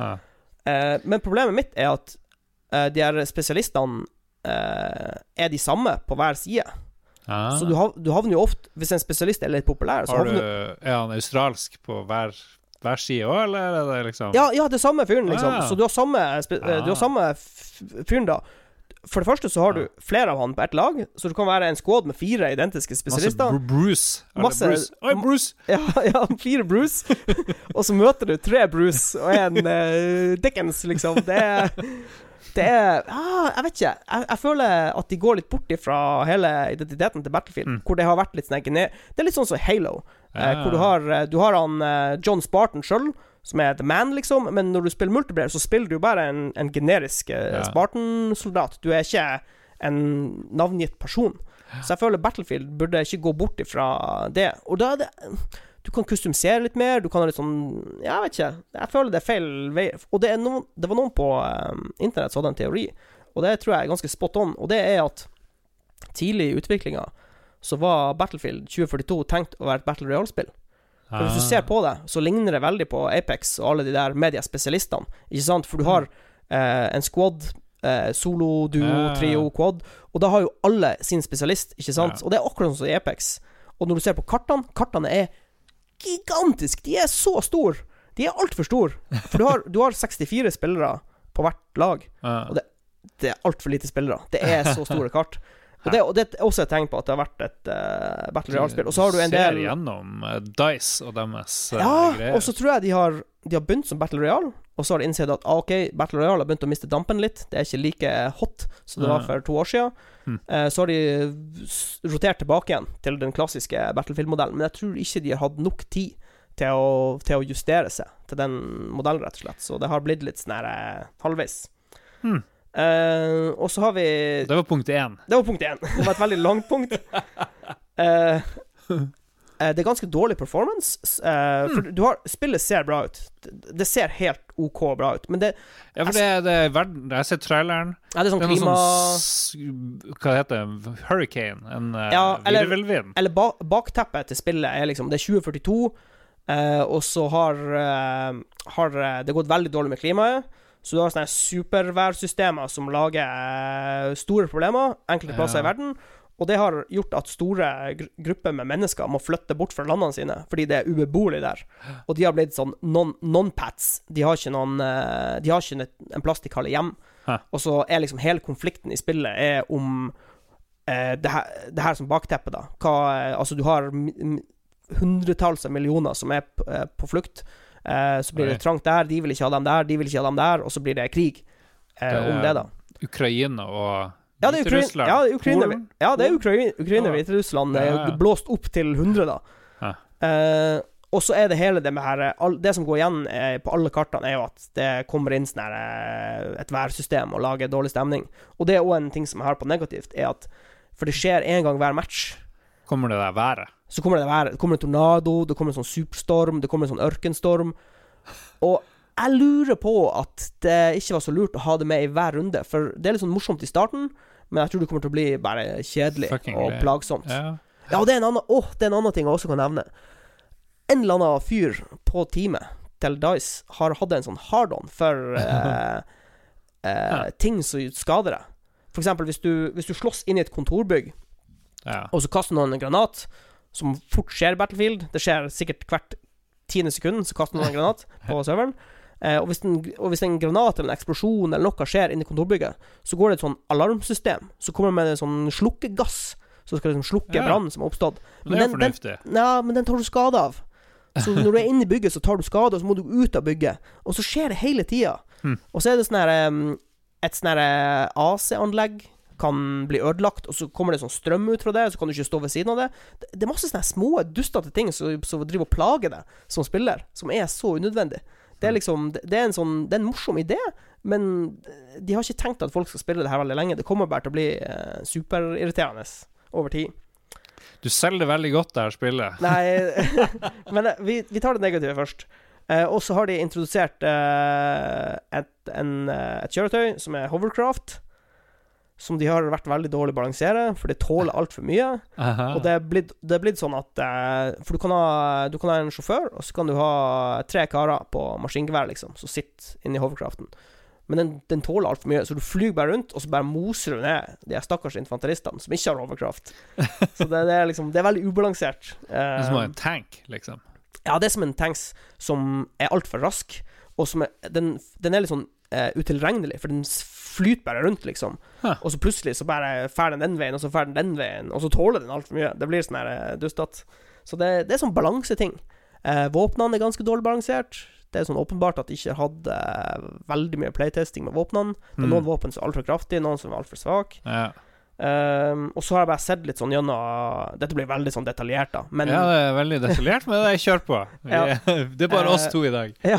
Men problemet mitt er at de her spesialistene er de samme på hver side. Så du havner jo ofte, hvis en spesialist er litt populær, så havner du... Er han australsk på hver side også, eller er det liksom... Ja, det er samme fyren, liksom. Så du har samme fyren da. For det første så har du flere av han på ett lag, så du kan være en squad med 4 identiske spesialister. Masse Bruce. Oi, Bruce! Ja, 4 Bruce. Og så møter du 3 Bruce og en Dickens, liksom. Det er jeg vet ikke. Jeg føler at de går litt bort ifra hele identiteten til Battlefield, hvor det har vært litt sånn Det er litt sånn som Halo, hvor du har han John Spartan selv, som er The Man, liksom. Men når du spiller multiplayer, så spiller du bare en generisk Spartan-soldat. Du er ikke en navngitt person. Så jeg føler Battlefield burde ikke gå bort ifra det. Og da er det... Du kan kustomisere litt mer. Du kan ha litt sånn... Jeg vet ikke. Jeg føler det er feil vei. Og det var noen på internett som hadde en teori. Og det tror jeg er ganske spot on. Og det er at tidlig i utviklingen så var Battlefield 2042 tenkt å være et Battle Royale-spill. For hvis du ser på det, så ligner det veldig på Apex og alle de der mediaspesialistene. Ikke sant? For du har en squad, solo, duo, trio, quad, og da har jo alle sin spesialist, ikke sant? Og det er akkurat sånn som i Apex. Og når du ser på kartene er gigantisk. De er så store. De er alt for store. For du har 64 spillere på hvert lag, og det er alt for lite spillere. Det er så store kart. Og det er også et tegn på at det har vært et Battle Royale-spill. Og så har du en del... Ser gjennom DICE og deres greier. Og så tror jeg de har begynt som Battle Royale, og så har de innsett at ok, Battle Royale har begynt å miste dampen litt. Det er ikke like hot som det var for 2 år siden. Så har de rotert tilbake igjen til den klassiske Battlefield-modellen. Men jeg tror ikke de har hatt nok tid til å justere seg til den modellen, rett og slett. Så det har blitt litt sånn her halvveis. Og så har vi... Det var punkt 1. Det var et veldig langt punkt. Det er ganske dårlig performance, for spillet ser bra ut. Det ser helt ok bra ut, men det... Ja, for det er verden... Jeg har sett traileren. Ja, det er sånn klima... Hva heter det? Hurricane? En virvelvind? Eller bakteppet til spillet er liksom... Det er 2042, og så har det gått veldig dårlig med klimaet. Så du har sånne superværsystemer som lager store problemer enkelte plasser i verden, og det har gjort at store grupper med mennesker må flytte bort fra landene sine, fordi det er ubeboelig der. Og de har blitt sånn non-pats. De har ikke en plass de kaller hjem. Og så er liksom hele konflikten i spillet er om det her som bakteppe da. Altså du har hundretalls av millioner som er på flukt. Så blir det trangt der, de vil ikke ha dem der, de vil ikke ha dem der, og så blir det krig om det da. Ukraina og Hviterussland. Det er Ukraina og Hviterussland blåst opp til 100 da. Og så er det hele det med her, det som går igjen på alle kartene er jo at det kommer inn sånn her, et værsystem og lager dårlig stemning. Og det er også en ting som jeg har på negativt, er at for det skjer en gang hver match. Kommer det der været? Så kommer det kommer en tornado, det kommer en sånn superstorm, det kommer en sånn ørkenstorm. Og jeg lurer på at det ikke var så lurt å ha det med i hver runde, for det er litt sånn morsomt i starten, men jeg tror det kommer til å bli bare kjedelig og plagsomt. Ja, og det er en annen ting jeg også kan nevne. En eller annen fyr på teamet til DICE har hatt en sånn hard-on for ting som skader deg. For eksempel hvis du slåss inn i et kontorbygg, og så kaster noen en granat, som fort skjer i Battlefield. Det skjer sikkert hvert 10. sekund, så kaster noen en granat på serveren. Og hvis en granat eller en eksplosjon eller noe skjer inne i kontorbygget, så går det et sånn alarmsystem. Så kommer det med en sånn slukkegass, så skal liksom slukke brann som har oppstått. Men det er fornuftig. Men den tar du skade av. Så når du er inne i bygget, så tar du skade, og så må du ut av bygget. Og så skjer det hele tiden. Og så er det et sånn her AC-anlegg kan bli ødelagt, og så kommer det sånn strøm ut fra det, så kan du ikke stå ved siden av det. Det er masse sånne små, dustete ting som driver og plager deg som spiller, som er så unødvendig. Det er liksom det er en sånn, det er en morsom idé, men de har ikke tenkt at folk skal spille det her veldig lenge. Det kommer bare til å bli superirriterende over tid. Du selger det veldig godt det her spillet. Nei, men vi tar det negative først. Og så har de introdusert et kjøretøy som er hovercraft, som de har vært veldig dårlig å balansere, for det tåler alt for mye. Og det er blitt sånn at for du kan ha en sjåfør, og så kan du ha 3 karer på maskingevær liksom, som sitter inne i hovercraften. Men den tåler alt for mye, så du flyr bare rundt, og så bare moser du ned de stakkars infanteristene som ikke har hovercraft. Så det er liksom, det er veldig ubalansert. Det er som en tank, liksom. Ja, det er som en tanks som er alt for rask, og som den er litt sånn utilregnelig, for den flyter bare rundt, liksom. Og så plutselig så bare fer den veien, og så fer den veien, og så tåler den alt for mye. Det blir sånn her dustat. Så det er sånn balanseting. Våpnene er ganske dårlig balansert. Det er sånn åpenbart at de ikke hadde veldig mye playtesting med våpnene. Det er noen våpen som er alt for kraftige, noen som er alt for svak. Ja. Og så har jeg bare sett litt sånn gjennom. Dette blir veldig sånn detaljert da, men ja, det er veldig detaljert, men det jeg kjører på. Det er bare oss to i dag. Ja.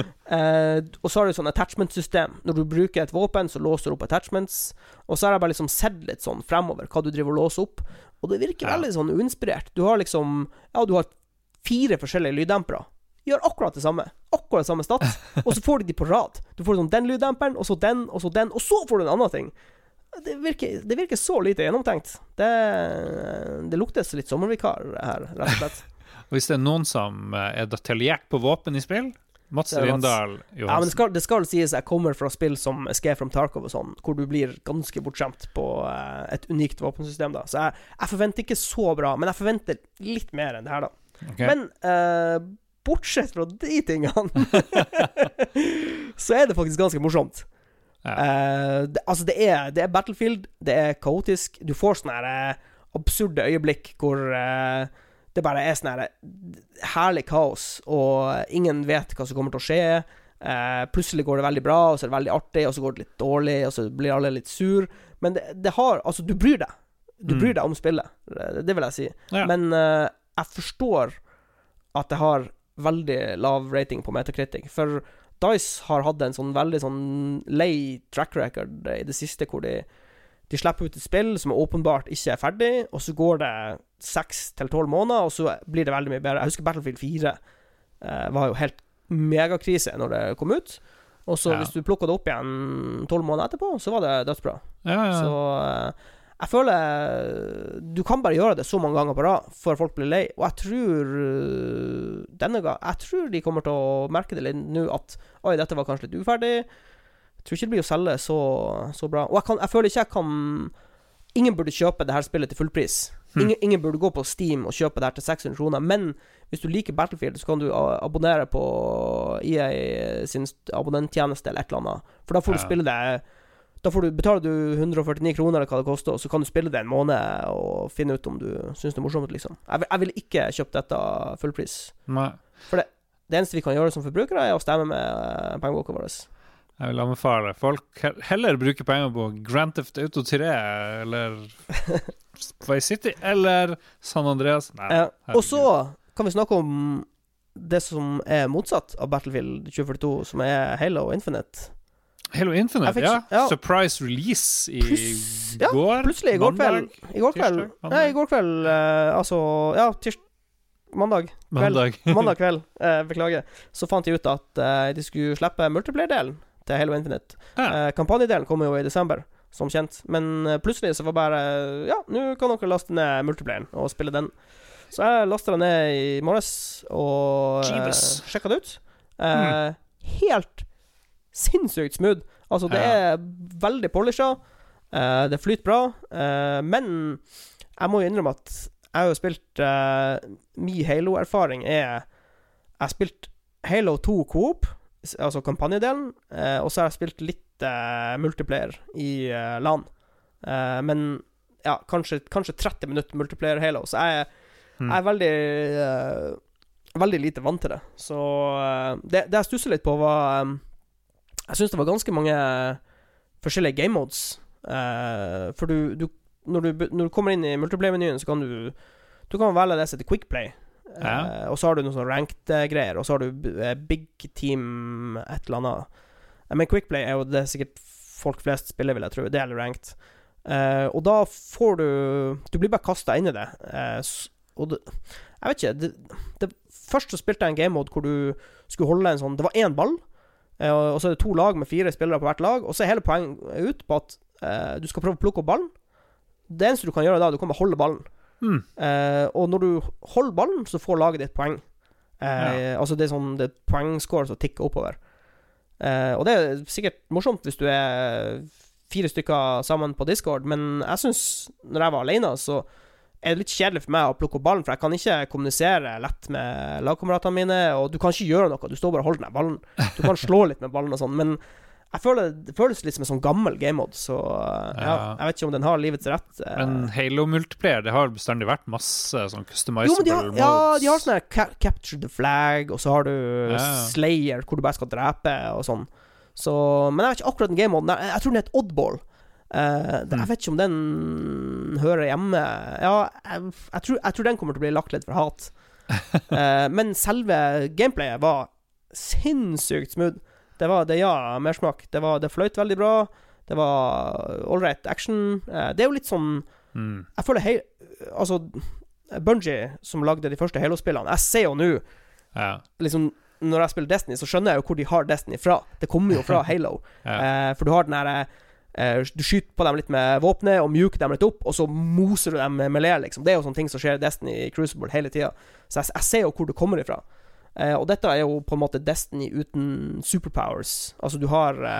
Og så har du sånn attachment-system. Når du bruker et våpen, så låser du opp attachments. Og så har jeg bare liksom sett litt sånn fremover hva du driver og låser opp. Og det virker veldig sånn uinspirert. Du har liksom, du har 4 forskjellige lyddempere. Gjør akkurat det samme stat. Og så får de på rad. Du får sånn den lyddemperen, og så den, og så den, og så får du en annen ting. Det virker så lite gjennomtenkt. Det luktes litt sommervikar her, rett og slett. Og hvis det er noen som er detaljert på våpen i spill, Mats Rindal Johansen. Ja, men det skal sies jeg kommer fra spill som Escape from Tarkov og sånn, hvor du blir ganske bortskjemt på et unikt våpensystem da. Så jeg forventer ikke så bra, men jeg forventer litt mer enn det her da. Okay. Men bortsett fra de tingene så er det faktisk ganske morsomt. Ja. Det er Battlefield. Det er kaotisk. Du får sånne her absurde øyeblikk hvor det bare er sånn her herlig kaos, og ingen vet hva som kommer til å skje. Plutselig går det veldig bra, og så er det veldig artig, og så går det litt dårlig, og så blir alle litt sur. Men det har, altså du bryr deg. Du bryr deg om spillet. Det vil jeg si. Ja. Men jeg forstår at det har veldig lav rating på Metacritic, for DICE har hatt en sånn veldig sånn lei track record i det siste, hvor de slipper ut et spill som åpenbart ikke er ferdig, og så går det 6 til 12 måneder, og så blir det veldig mye bedre. Jeg husker Battlefield 4 var jo helt megakrise når det kom ut, og så hvis du plukket det opp igjen 12 måneder etterpå, så var det dødsbra. Så jeg føler du kan bare gjøre det så mange ganger på rad før folk blir lei, og jeg tror de kommer til å merke det litt nå at oi, dette var kanskje litt uferdig. Jeg tror ikke det blir å selge så bra. Og jeg føler ikke ingen burde kjøpe det her spillet til fullpris. Ingen burde gå på Steam og kjøpe det her til 600 kroner, men hvis du liker Battlefield, så kan du abonnere på EA sin abonnenttjeneste eller et eller annet, for da får du spille det. Da betaler du 149 kroner eller hva det koster, og så kan du spille det en måned og finne ut om du synes det er morsomt liksom. Jeg vil ikke kjøpe dette fullpris. Nei. For det eneste vi kan gjøre som forbrukere er å stemme med pengeboka vår. Jeg vil anbefale folk heller bruke penger på Grand Theft Auto 3 eller Vice City eller San Andreas. Nei, og så kan vi snakke om det som er motsatt av Battlefield 2042, som er Halo Infinite. Halo Infinite, ja. Surprise release i går. Plutselig i går kveld. Mandag kveld, beklager. Så fant jeg ut at de skulle slippe multiplayer-delen til Halo Infinite. Kampanjedelen kommer jo i desember, som kjent. Men plutselig så var bare nå kan dere laste ned multiplayeren og spille den. Så jeg lastet den ned i morges og sjekket det ut. Helt sinnssykt smooth. Altså det er veldig polishet, det flyter bra, men jeg må jo innrømme at jeg har jo spilt min Halo-erfaring jeg har spilt Halo 2 Co-op, altså kampanjedelen, og så har jeg spilt litt multiplayer i LAN, men kanskje 30 minutter multiplayer Halo, så jeg er veldig lite vant til det. Så det jeg stusset litt på var jeg synes det var ganske mange forskjellige game modes, for når du kommer inn i multiplayer-menyen, så kan du kan velge det som heter quick play, Og så har du noen sånne ranked-greier, og så har du big team et eller annet. Men Quickplay er jo det sikkert folk flest spiller, vil jeg tro. Det er ranked. Og da får du blir bare kastet inn i det. Og det, jeg vet ikke, først så spilte jeg en game mode hvor du skulle holde en sånn, det var en ball, og så er det 2 lag med 4 spillere på hvert lag, og så er hele poenget ut på at du skal prøve å plukke opp ballen. Det eneste du kan gjøre da, du kan bare holde ballen. Og når du holder ballen, så får laget ditt poeng. Altså det er sånn, det er poengscore som tikker oppover. Og det er sikkert morsomt hvis du er 4 stykker sammen på Discord, men jeg synes, når jeg var alene, så er det litt kjedelig for meg å plukke opp ballen, for jeg kan ikke kommunisere lett med lagkameratene mine, og du kan ikke gjøre noe, du står bare og holder den ballen. Du kan slå litt med ballen og sånn, men jeg føler det føles litt som en sånn gammel game-mode, så ja, jeg vet ikke om den har livets rett. Men Halo-multiplayer, det har bestandig vært masse sånn customizable modes. Ja, de har sånn her Capture the Flag, og så har du Slayer, hvor du bare skal drepe og sånn. Så, men jeg vet ikke akkurat den game-moden. Jeg tror den er et oddball. Jeg vet ikke om den hører hjemme. Ja, jeg tror den kommer til å bli lagt litt for hat. Men selve gameplayet var sinnssykt smooth. Det var mersmak. Det fløyt veldig bra. Det var all right action. Det er jo litt sånn jeg føler altså Bungie som lagde de første Halo-spillene, jeg ser jo nå liksom, når jeg spiller Destiny, så skjønner jeg jo hvor de har Destiny fra. Det kommer jo fra Halo. For du har den her du skyter på dem litt med våpnet og mjuker dem litt opp, og så moser du dem med melee, liksom. Det er jo sånne ting som skjer i Destiny i Crucible hele tiden. Så jeg ser jo hvor det kommer ifra. Og dette er jo på en måte Destiny uten superpowers. Altså du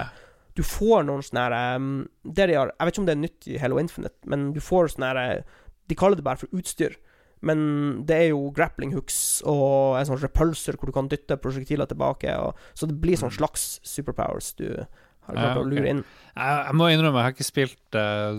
får noen sånne her jeg vet ikke om det er nytt i Halo Infinite, men du får sånne her, de kaller det bare for utstyr, men det er jo grappling hooks og en sånn repulsor hvor du kan dytte projektiler tilbake, så det blir sånn slags superpowers du har klart å lure inn. Jeg må innrømme, jeg har ikke spilt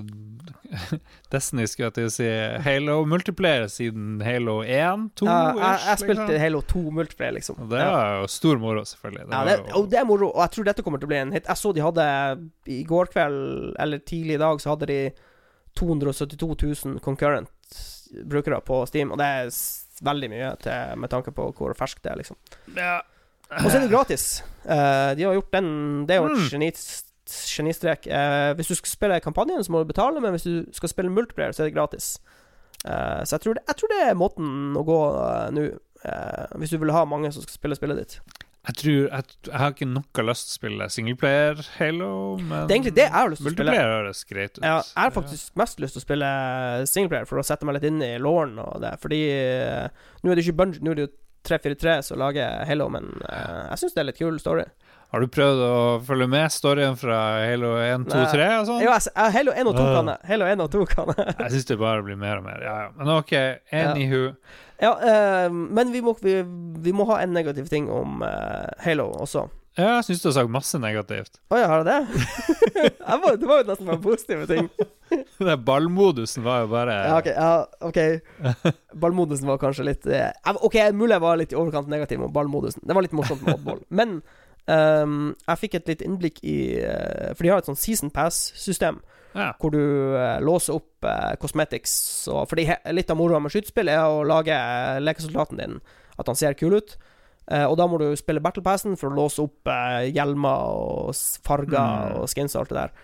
Destiny, skal jeg til å si, Halo multiplayer siden Halo 1, 2 jeg spilte Halo 2 multiplayer, liksom. Og det var jo stor moro, selvfølgelig. Det er moro, og jeg tror dette kommer til å bli en hit. Jeg så de hadde, i går kveld, eller tidlig i dag, så hadde de 272 000 concurrent brukere på Steam, og det er veldig mye med tanke på hvor ferskt det er, liksom. Og så er det gratis. De har gjort den. Det er jo et genistrek. Hvis du skal spille kampanjen, så må du betale, men hvis du skal spille multiplayer, så er det gratis. Så jeg tror det er måten å gå nå, hvis du vil ha mange som skal spille spillet ditt. Jeg har ikke noe lyst til å spille singleplayer Halo, men det er egentlig det jeg har lyst til å spille. Multiplayer høres greit ut. Ja, jeg har faktisk mest lyst til å spille singleplayer for å sette meg litt inn i loren og det, fordi nå er det ikke Bungie, nå er det jo 343 som lager Halo, men jeg synes det er litt kul story. Har du prøvd å følge med storyen fra Halo 1, 2, 3 og sånn? Ja, Halo 1 og 2 kan jeg. Halo 1 og 2 kan jeg. Jeg synes det bare blir mer og mer. Ja. Men ok, anywho. Ja, men vi må ha en negativ ting om Halo også. Ja, jeg synes du har sagt masse negativt. Åja, har du det? Det var jo nesten bare positive ting. Den ballmodusen var jo bare... ok. Ballmodusen var kanskje litt... Ok, mulig jeg var litt i overkant negativ om ballmodusen. Det var litt morsomt med oddball. Men jeg fikk et litt innblikk i... For de har et sånn Season Pass-system, hvor du låser opp cosmetics. Fordi litt av moroa med skytespill er å lage lekesoldaten din, at han ser kul ut. Og da må du spille Battle Passen for å låse opp hjelmer og farger og skins og alt det der.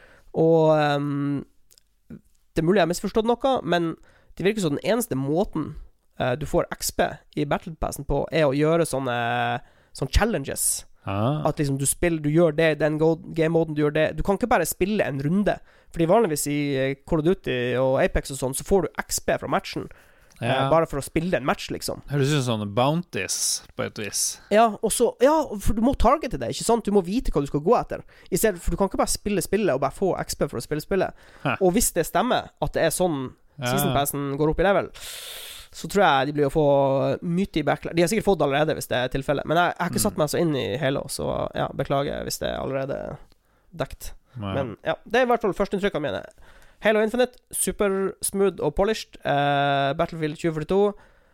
Og det er mulig jeg har misforstått noe, men det virker som den eneste måten du får XP i Battle Passen på, er å gjøre sånne challenges. At liksom du gjør det, den game-moden du gjør det. Du kan ikke bare spille en runde, fordi vanligvis i Call of Duty og Apex og sånn, så får du XP fra matchen. Bare for å spille en match, liksom. Høres ut som sånne bounties på et vis. Ja, for du må targete det, ikke sant? Du må vite hva du skal gå etter i stedet, for du kan ikke bare spille spillet og bare få XP for å spille spillet. Og hvis det stemmer at det er sånn Season Passen går opp i level, så tror jeg de blir å få mye i backlash. De har sikkert fått allerede hvis det er tilfellet, men jeg har ikke satt meg så inn i Halo, så ja, beklager hvis det er allerede dekt. Men ja, det er i hvert fall førsteinntrykkene mine. Halo Infinite, super smooth og polished. Battlefield 2042.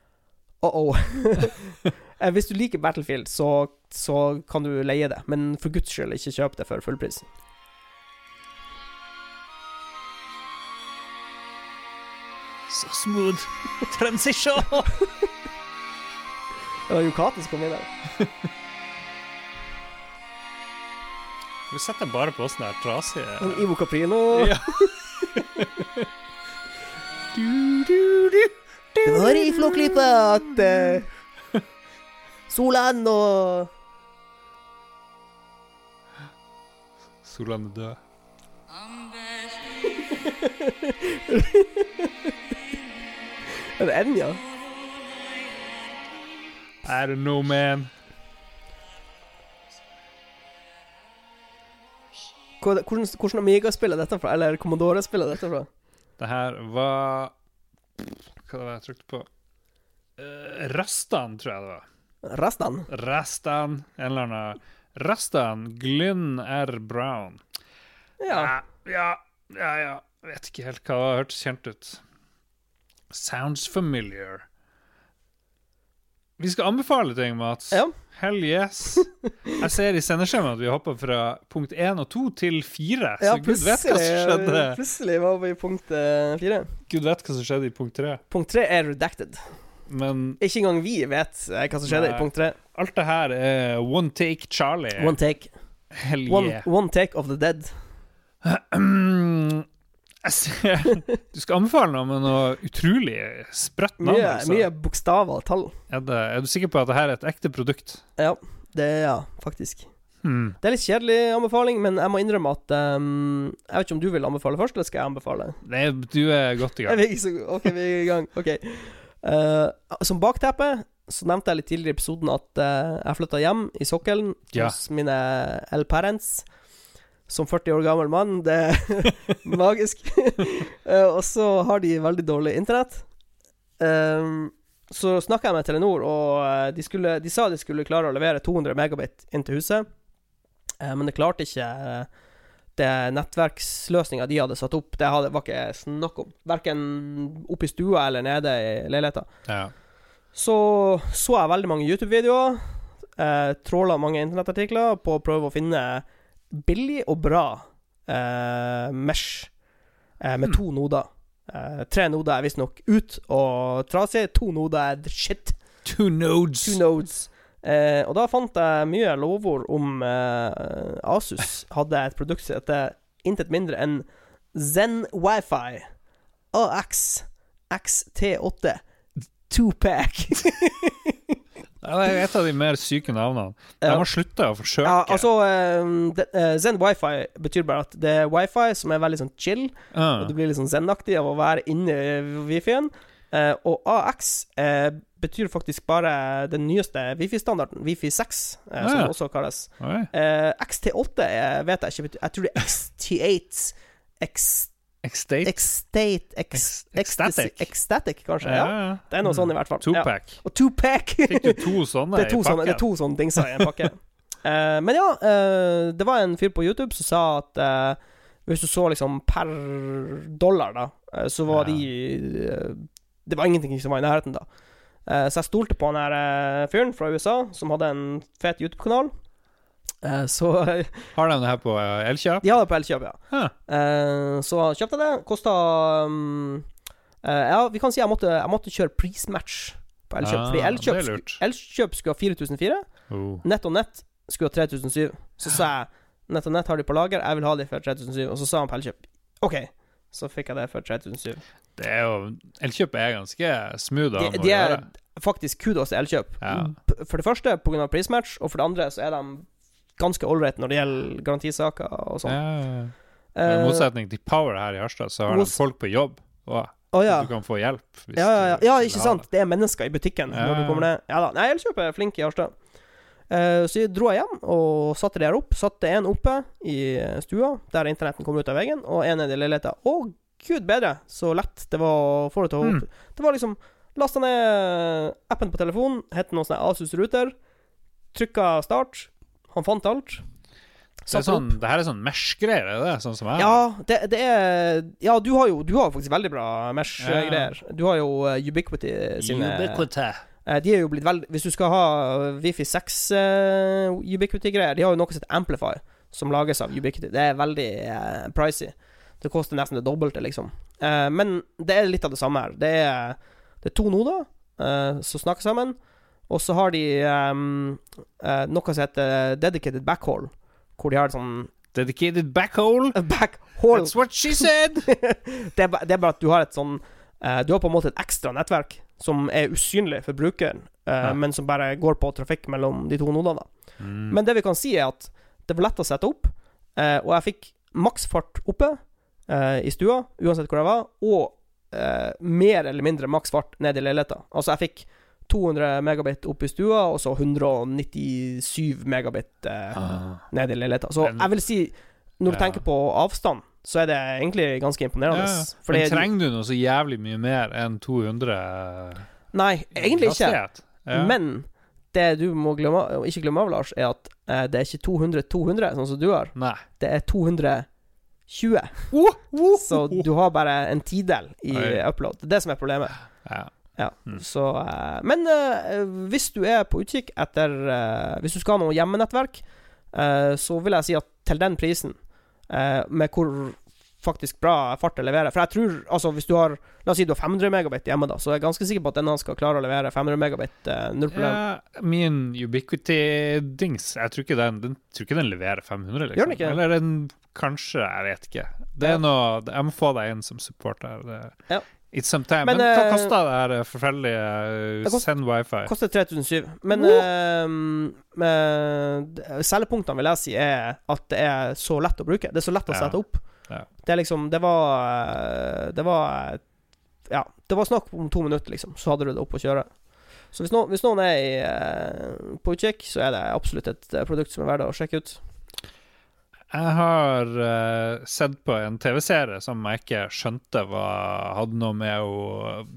Hvis du liker Battlefield, så kan du leie det, men for Guds skyld ikke kjøp det for fullpris. Så smooth transition. Det var Yukata som kom inn der. Vi setter bare på sånn her trasige Ivo Caprino. Ja. Det var i Flåklypa at Solan og Solan er død. Er det Enya? I don't know, man. Hvordan Amiga-spill er dette fra? Eller Commodore-spill er dette fra? Det her var hva var det jeg trykte på? Rastan, tror jeg det var. Rastan? Rastan, en eller annen Rastan Glynn R. Brown. Ja. Ja. Vet ikke helt hva det hørtes kjent ut. Sounds familiar. Vi skal anbefale ting, Mats. Ja. Hell yes. Jeg ser i sendeskjemaet at vi hopper fra punkt 1 og 2 til 4. Ja, så Gud vet hva som skjedde. Plutselig var vi i punkt 4. Gud vet hva som skjedde i punkt 3. Punkt 3 er redacted. Men ikke engang vi vet hva som skjedde i punkt 3. Alt det her er one take Charlie. One take. Hell yeah. One take of the dead. Jeg ser du skal anbefale noe med noe utrolig sprøtt navn. Mye bokstaver og tall. Er du sikker på at det her er et ekte produkt? Ja, det er faktisk. Det er litt kjedelig anbefaling, men jeg må innrømme at jeg vet ikke om du vil anbefale først, eller skal jeg anbefale? Nei, du er godt i gang. Ok, vi er i gang. Ok. Som bakteppe så nevnte jeg litt tidligere i episoden at jeg flyttet hjem i sokkelen hos mine El-parents. Som 40 år gammel mann. Det er magisk. Og så har de veldig dårlig internett. Så snakket jeg med Telenor, og de sa de skulle klare å levere 200 megabit inn til huset. Men det klarte ikke det nettverksløsningen de hadde satt opp. Det var ikke snakk om. Hverken oppe i stua eller nede i leiligheten. Ja. Så jeg veldig mange YouTube-videoer. Trålet mange internettartikler på å prøve å finne billig og bra mesh med 2 noder. 3 noder er visst nok ut og trasig. 2 noder er the shit. 2 nodes. Og da fant jeg mye lovord om Asus hadde et produkt som heter intet mindre enn Zen Wi-Fi AX XT8 2-pack. Det er et av de mer syke navnene. De har sluttet å forsøke. Ja, altså Zen Wi-Fi betyr bare at det er Wi-Fi som er veldig sånn chill, og du blir litt sånn zen-aktig av å være inne i Wi-Fi-en. Og AX betyr faktisk bare den nyeste Wi-Fi-standarden, Wi-Fi 6, som det også kalles. XT8 vet jeg ikke, jeg tror det er XT8 Ecstatic, kanskje. Ja. Det er noe sånn i hvert fall. 2-pack. Og 2-pack. Fikk du 2 sånne i pakken? Det er 2 sånne dingser i en pakke. Men ja, det var en fyr på YouTube som sa at hvis du så liksom per dollar da, så var det var ingenting som var i nærheten da. Så jeg stolte på den her fyren fra USA som hadde en fet YouTube-kanal. Så har de det her på Elkjøp? De har det på Elkjøp, ja. Så kjøpte jeg det. Kostet ja, vi kan si jeg måtte kjøre prismatch på Elkjøp. Fordi Elkjøp skulle ha 4004. Nett og nett skulle ha 3007. Så sa jeg nett og nett har de på lager, jeg vil ha de for 3007. Og så sa han på Elkjøp ok, så fikk jeg det for 3007. Det er jo Elkjøp er ganske smooth av de er faktisk kudos til Elkjøp. For det første på grunn av prismatch, og for det andre så er de ganske allreit når det gjelder garantisaker og sånn. I motsetning til Power her i Harstad, så har de folk på jobb og du kan få hjelp hvis ikke sant, det er mennesker i butikken når du kommer ned. Ja da, nei, Elkjøp er flink i Harstad. Så jeg dro hjem og satte det her opp. Satte en oppe i stua der internetten kom ut av veggen, og en i leiligheten. Gud bedre, så lett det var å få det til å opp. Det var liksom, lastet ned appen på telefonen, hette noen sånne Asus router, trykket start, han fant alt. Det her er sånn mesh-greier, er det sånn som jeg? Ja, det er. Ja, du har faktisk veldig bra mesh-greier. Du har jo Ubiquiti sine. De er jo blitt veldig. Hvis du skal ha Wi-Fi 6 Ubiquiti-greier, de har jo noe som heter Amplify, som lages av Ubiquiti. Det er veldig pricey. Det koster nesten det dobbelte, liksom. Men det er litt av det samme her. Det er 2 noder som snakker sammen. Og så har de noe som heter Dedicated Backhaul, hvor de har sånn Dedicated backhole. Backhaul. That's what she said. Det er bare at du har et sånn du har på en måte et ekstra nettverk som er usynlig for brukeren, men som bare går på trafikk mellom de to nodene. Men det vi kan si er at det var lett å sette opp, og jeg fikk maksfart oppe i stua, uansett hvor jeg var, og mer eller mindre maksfart ned i leiligheten. Altså jeg fikk 200 megabit oppe i stua, og så 197 megabit ned i leiligheten. Så jeg vil si, når du tenker på avstand, så er det egentlig ganske imponerende. Men trenger du noe så jævlig mye mer enn 200? Nei, egentlig ikke. Men det du må ikke glemme av, Lars, er at det er ikke 200, sånn som du har. Nei. Det er 220. Så du har bare en tidel i upload. Det er det som er problemet. Ja. Så, men hvis du er på utkikk etter hvis du skal ha noe hjemmenettverk, så vil jeg si at til den prisen, med hvor faktisk bra fart det leverer. For jeg tror, altså hvis du har, la oss si du har 500 megabit hjemme da, så er jeg ganske sikker på at denne skal klare å levere 500 megabit null problem. Min Ubiquity-dings, jeg tror ikke den leverer 500 liksom. Gjør den ikke? Eller den, kanskje, jeg vet ikke. Det er noe, jeg må få deg inn som supporter. It's some time. Men hva kostet det her forferdelige send wifi? Kostet 3007. Men selgepunktene vil jeg si er at det er så lett å bruke. Det er så lett å sette opp. Det er liksom, det var snakk om 2 minutter liksom, så hadde du det opp å kjøre. Så hvis noen er på utkikk, så er det absolutt et produkt som er verdt å sjekke ut. Jeg har sett på en TV-serie som jeg ikke skjønte hadde noe med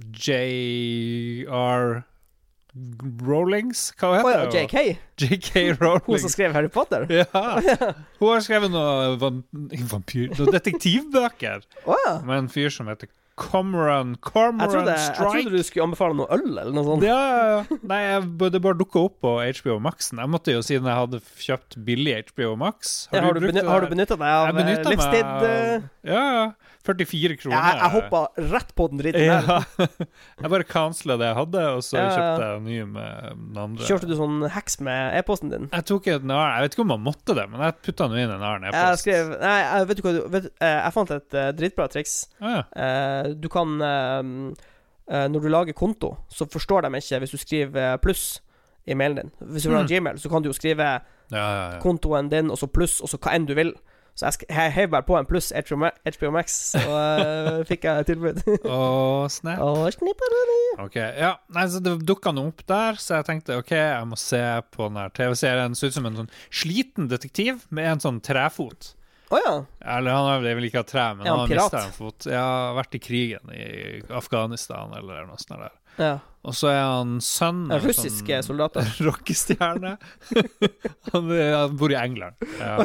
J.R. Rowlings, hva heter det? J.K. Rowling. Hun som skrev Harry Potter? Ja, hun har skrevet noen detektivbøker med en fyr som heter Cormoran Strike. Jeg trodde du skulle anbefale noe øl eller noe sånt. Ja. Nei, det bare dukket opp på HBO Maxen. Jeg måtte jo, siden jeg hadde kjøpt billig HBO Max. Har du benyttet deg av livstid? Ja, 44 kroner. Jeg hoppet rett på den dritten der. Jeg bare cancelet det jeg hadde, og så kjøpte jeg ny med den andre. Kjørte du sånn hacks med e-posten din? Jeg tok en annen, jeg vet ikke om man måtte det, men jeg puttet den inn en annen e-post. Vet du hva, jeg fant et dritbra triks. Du kan når du lager konto, så forstår de ikke hvis du skriver pluss i mailen din. Hvis du har Gmail, så kan du jo skrive kontoen din, og så pluss, og så hva enn du vil. Så jeg hev bare på en pluss HBO Max, og fikk jeg tilbud. Snap. Ok, ja. Nei, så det dukket noe opp der, så jeg tenkte, ok, jeg må se på den her TV-serien. Det ser ut som en sånn sliten detektiv med en sånn trefot. Eller han har vel ikke hatt tre, men han har mistet en fot. Jeg har vært i krigen i Afghanistan eller noe sånt der. Og så er han sønn av russiske soldater. Rockestjerne. Han bor i England.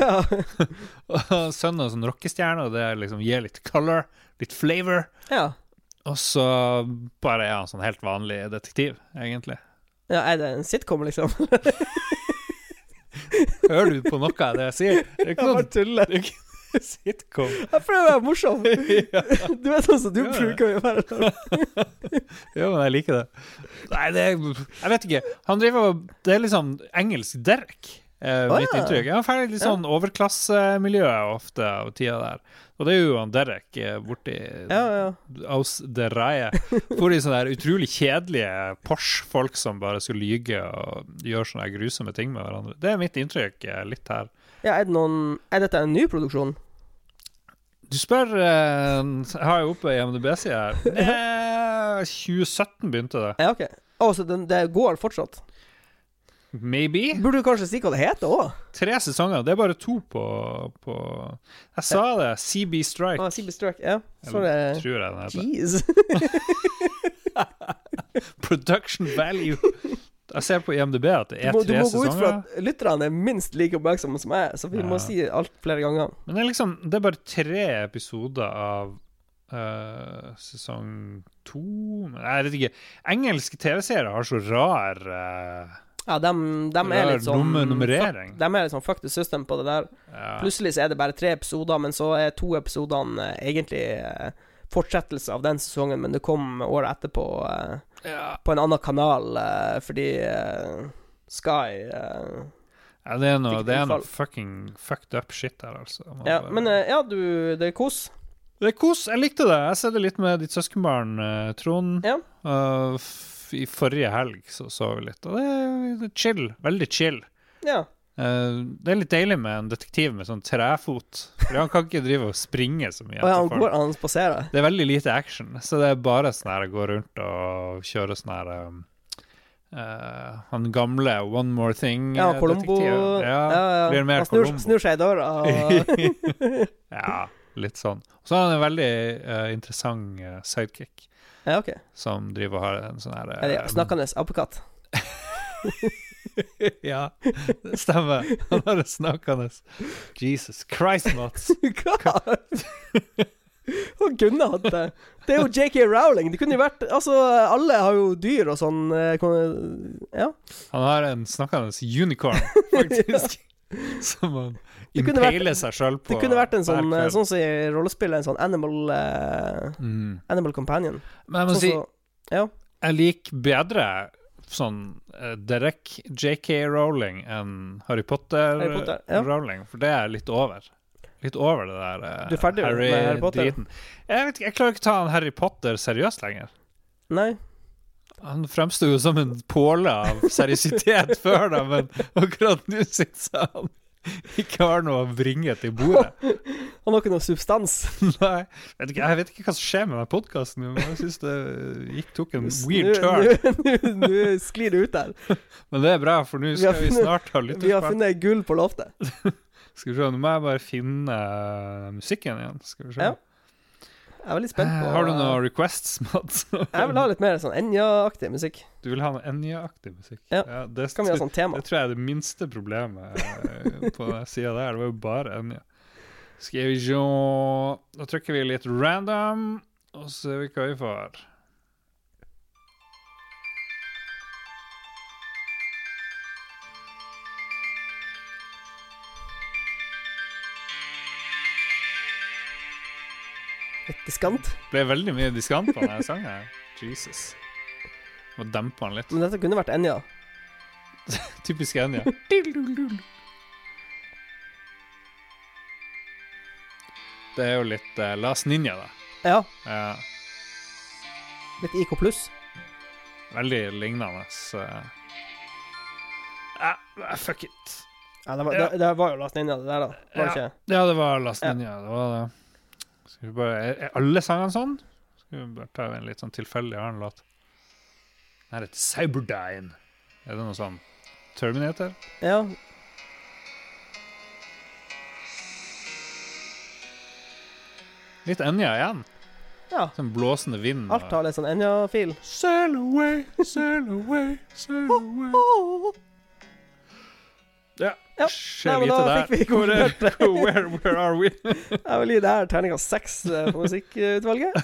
Og sønn av sånn rockestjerne, og det liksom gir litt color, litt flavor. Og så bare er han sånn helt vanlig detektiv, egentlig. Ja, er det en sitcom liksom? Hører du på noe av det jeg sier? Det er ikke noe tuller. Sitcom. Jeg prøver å være morsom. Du vet også, du bruker jo være Jo, men jeg liker det. Nei, jeg vet ikke. Han driver, det er liksom engelsk Derek, mitt inntrykk. Han er ferdig litt sånn overklassemiljø ofte av tida der. Og det er jo han Derek borti Aus der Reihe. For de sånne der utrolig kjedelige Porsche-folk som bare skal lyge og gjøre sånne grusomme ting med hverandre. Det er mitt inntrykk litt her. Ja, er dette en ny produksjon? Du spør, jeg har jo oppe i MDB-siden her. 2017 begynte det. Ja, ok. Så det går fortsatt? Maybe. Burde du kanskje si hva det heter også? 3 sesonger, det er bare 2 på jeg sa det, CB Strike. CB Strike, ja. Så det tror jeg den heter. Jeez. Production value. Jeg ser på IMDb at det er 3 sesonger. Du må gå ut fra at lytterne er minst like oppmerksomme som jeg, så vi må si alt flere ganger. Men det er bare 3 episoder av sesong 2. Men jeg vet ikke. Engelske TV-serier har så rar de er litt sånn nummerering. De er litt sånn fuck the system på det der. Plutselig så er det bare 3 episoder, men så er 2 episodene egentlig fortsettelse av den sesongen, men det kom året etterpå. på en annen kanal, fordi Sky Ja, det er noe fucking fucked up shit her, altså. Ja, men det er kos. Det er kos, jeg likte det. Jeg ser det litt med ditt søskenbarn, Trond. Ja. I forrige helg så vi litt, og det er chill, veldig chill. Ja. Det er litt deilig med en detektiv med sånn trefot, for han kan ikke drive og springe så mye. Han spaserer. Det er veldig lite action, så det er bare sånn her gå rundt og kjøre sånn her han gamle One More Thing Columbo. Blir mer han snur seg i døra. Ja, litt sånn. Så har han en veldig interessant sidekick. Ja, ok. Som driver og har en sånn her snakkende apekatt. Ja, det stemmer. Han har en snakkende Jesus Christ, Mats. Hva? Han kunne hatt det. Det er jo J.K. Rowling. Det kunne jo vært altså, alle har jo dyr og sånn. Ja. Han har en snakkende unicorn, faktisk. Som han impeiler seg selv på. Det kunne vært en sånn som i rollespillet, en sånn animal companion. Men jeg må si, jeg liker bedre sånn direct J.K. Rowling enn Harry Potter Rowling, for det er litt over det der du er ferdig med Harry Potter? Jeg vet ikke, jeg klarer ikke å ta Harry Potter seriøst lenger. Nei. Han fremstod jo som en påle av seriøsitet før da, men akkurat nå synes jeg han ikke har noe å bringe til bordet. Han har ikke noe substans. Nei, jeg vet ikke hva som skjer med denne podcasten, men jeg synes det tok en weird turn. Nå sklir det ut der. Men det er bra, for nå skal vi snart ha lytterspill. Vi har funnet gull på loftet. Skal vi se, nå må jeg bare finne musikken igjen. Skal vi se. Ja. Jeg er veldig spent på Har du noen requests, Mats? Jeg vil ha litt mer sånn Enya-aktig musikk. Du vil ha noe Enya-aktig musikk? Ja, det kan vi ha sånn tema. Det tror jeg er det minste problemet på den siden der. Det var jo bare Enya. Skal vi se. Da trykker vi litt random, og så ser vi hva vi får. Litt diskant. Det ble veldig mye diskant på denne sangen her. Jesus. Må dempe den litt. Men dette kunne vært Enya. Typisk Enya. Det er jo litt Last Ninja, da. Ja. Litt IK+. Veldig lignende. Fuck it. Ja, det var jo Last Ninja, det der, da. Var det ikke? Ja, det var Last Ninja. Det var det. Skal vi bare, er alle sangene sånn? Skal vi bare ta en litt sånn tilfeldig annen låt? Her heter Cyberdyne. Er det noe sånn Terminator? Ja. Litt Enya igjen. Ja. Sånn blåsende vind. Alt har litt sånn Enya-fil. Sail away, sail away, sail away. Ja. Skjer lite der. Where are we? Jeg vil gi det her terningkast 6 på musikkutvalget.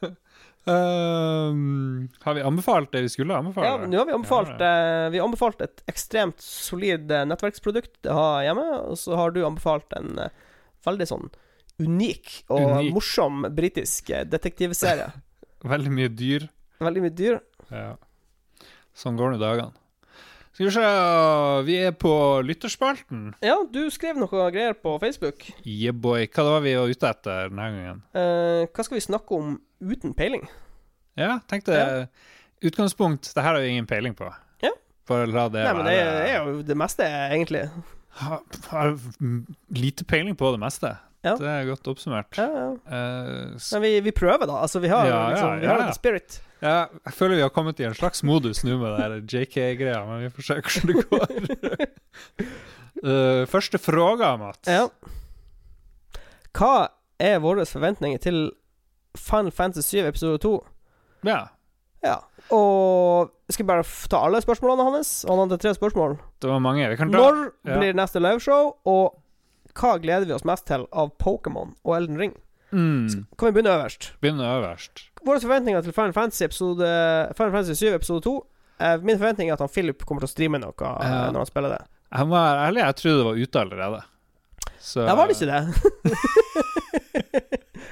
Har vi anbefalt det vi skulle anbefale? Ja, nå har vi anbefalt vi har anbefalt et ekstremt solid nettverksprodukt å ha hjemme, og så har du anbefalt en veldig sånn unik og morsom britisk detektivserie. Veldig mye dyr. Ja. Sånn går det dagene. Skal vi se, vi er på lytterspalten. Ja, du skrev noe greier på Facebook. Yeah boy, hva var vi ute etter denne gangen? Hva skal vi snakke om uten peiling? Ja, tenkte utgangspunkt, det her har vi ingen peiling på. Ja. For la det være. Nei, men det er jo det meste egentlig. Har lite peiling på det meste. Ja. Det er godt oppsummert. Men vi prøver da, altså vi har vi har en spirit. Ja, jeg føler vi har kommet i en slags modus nå med det her JK-greia, men vi får se hvordan det går. Første fråga, Mats. Ja. Hva er våre forventninger til Final Fantasy 7 episode 2? Ja. Og skal vi bare ta alle spørsmålene hans? Han hadde 3 spørsmål. Det var mange. Når blir neste liveshow? Og hva gleder vi oss mest til av Pokémon og Elden Ring? Kan vi begynne øverst? Våre forventninger til Final Fantasy 7 episode 2. Min forventning er at Philip kommer til å streame noe når han spiller det. Han var ærlig, jeg trodde det var ute allerede. Så... Ja, var det ikke det?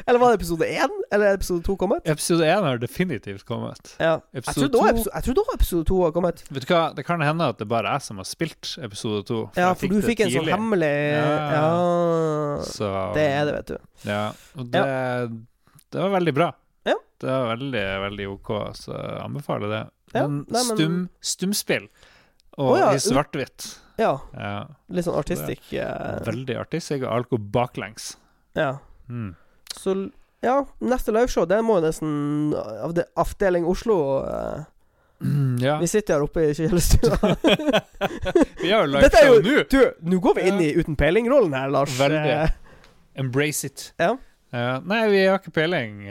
Eller var det episode 1? Eller er episode 2 kommet? Episode 1 har definitivt kommet. Ja. Jeg tror da episode 2 har kommet. Vet du hva, det kan hende at det bare er jeg som har spilt episode 2. Ja, for du fikk en sånn hemmelig. Ja. Så det er det, vet du. Ja, og det var veldig bra. Ja. Det var veldig, veldig ok, så jeg anbefaler det. Ja, men stumspill og i svart-hvitt. Ja. Litt sånn artistisk. Veldig artistisk, og alt går baklengs. Ja. Så ja, neste liveshow, det må jo nesten avdeling Oslo. Ja. Vi sitter her oppe i kjølestua. Vi har jo liveshow nå. Du, nå går vi inn i uten peiling-rollen her, Lars. Veldig. Embrace it. Ja. Nei, vi har ikke peiling.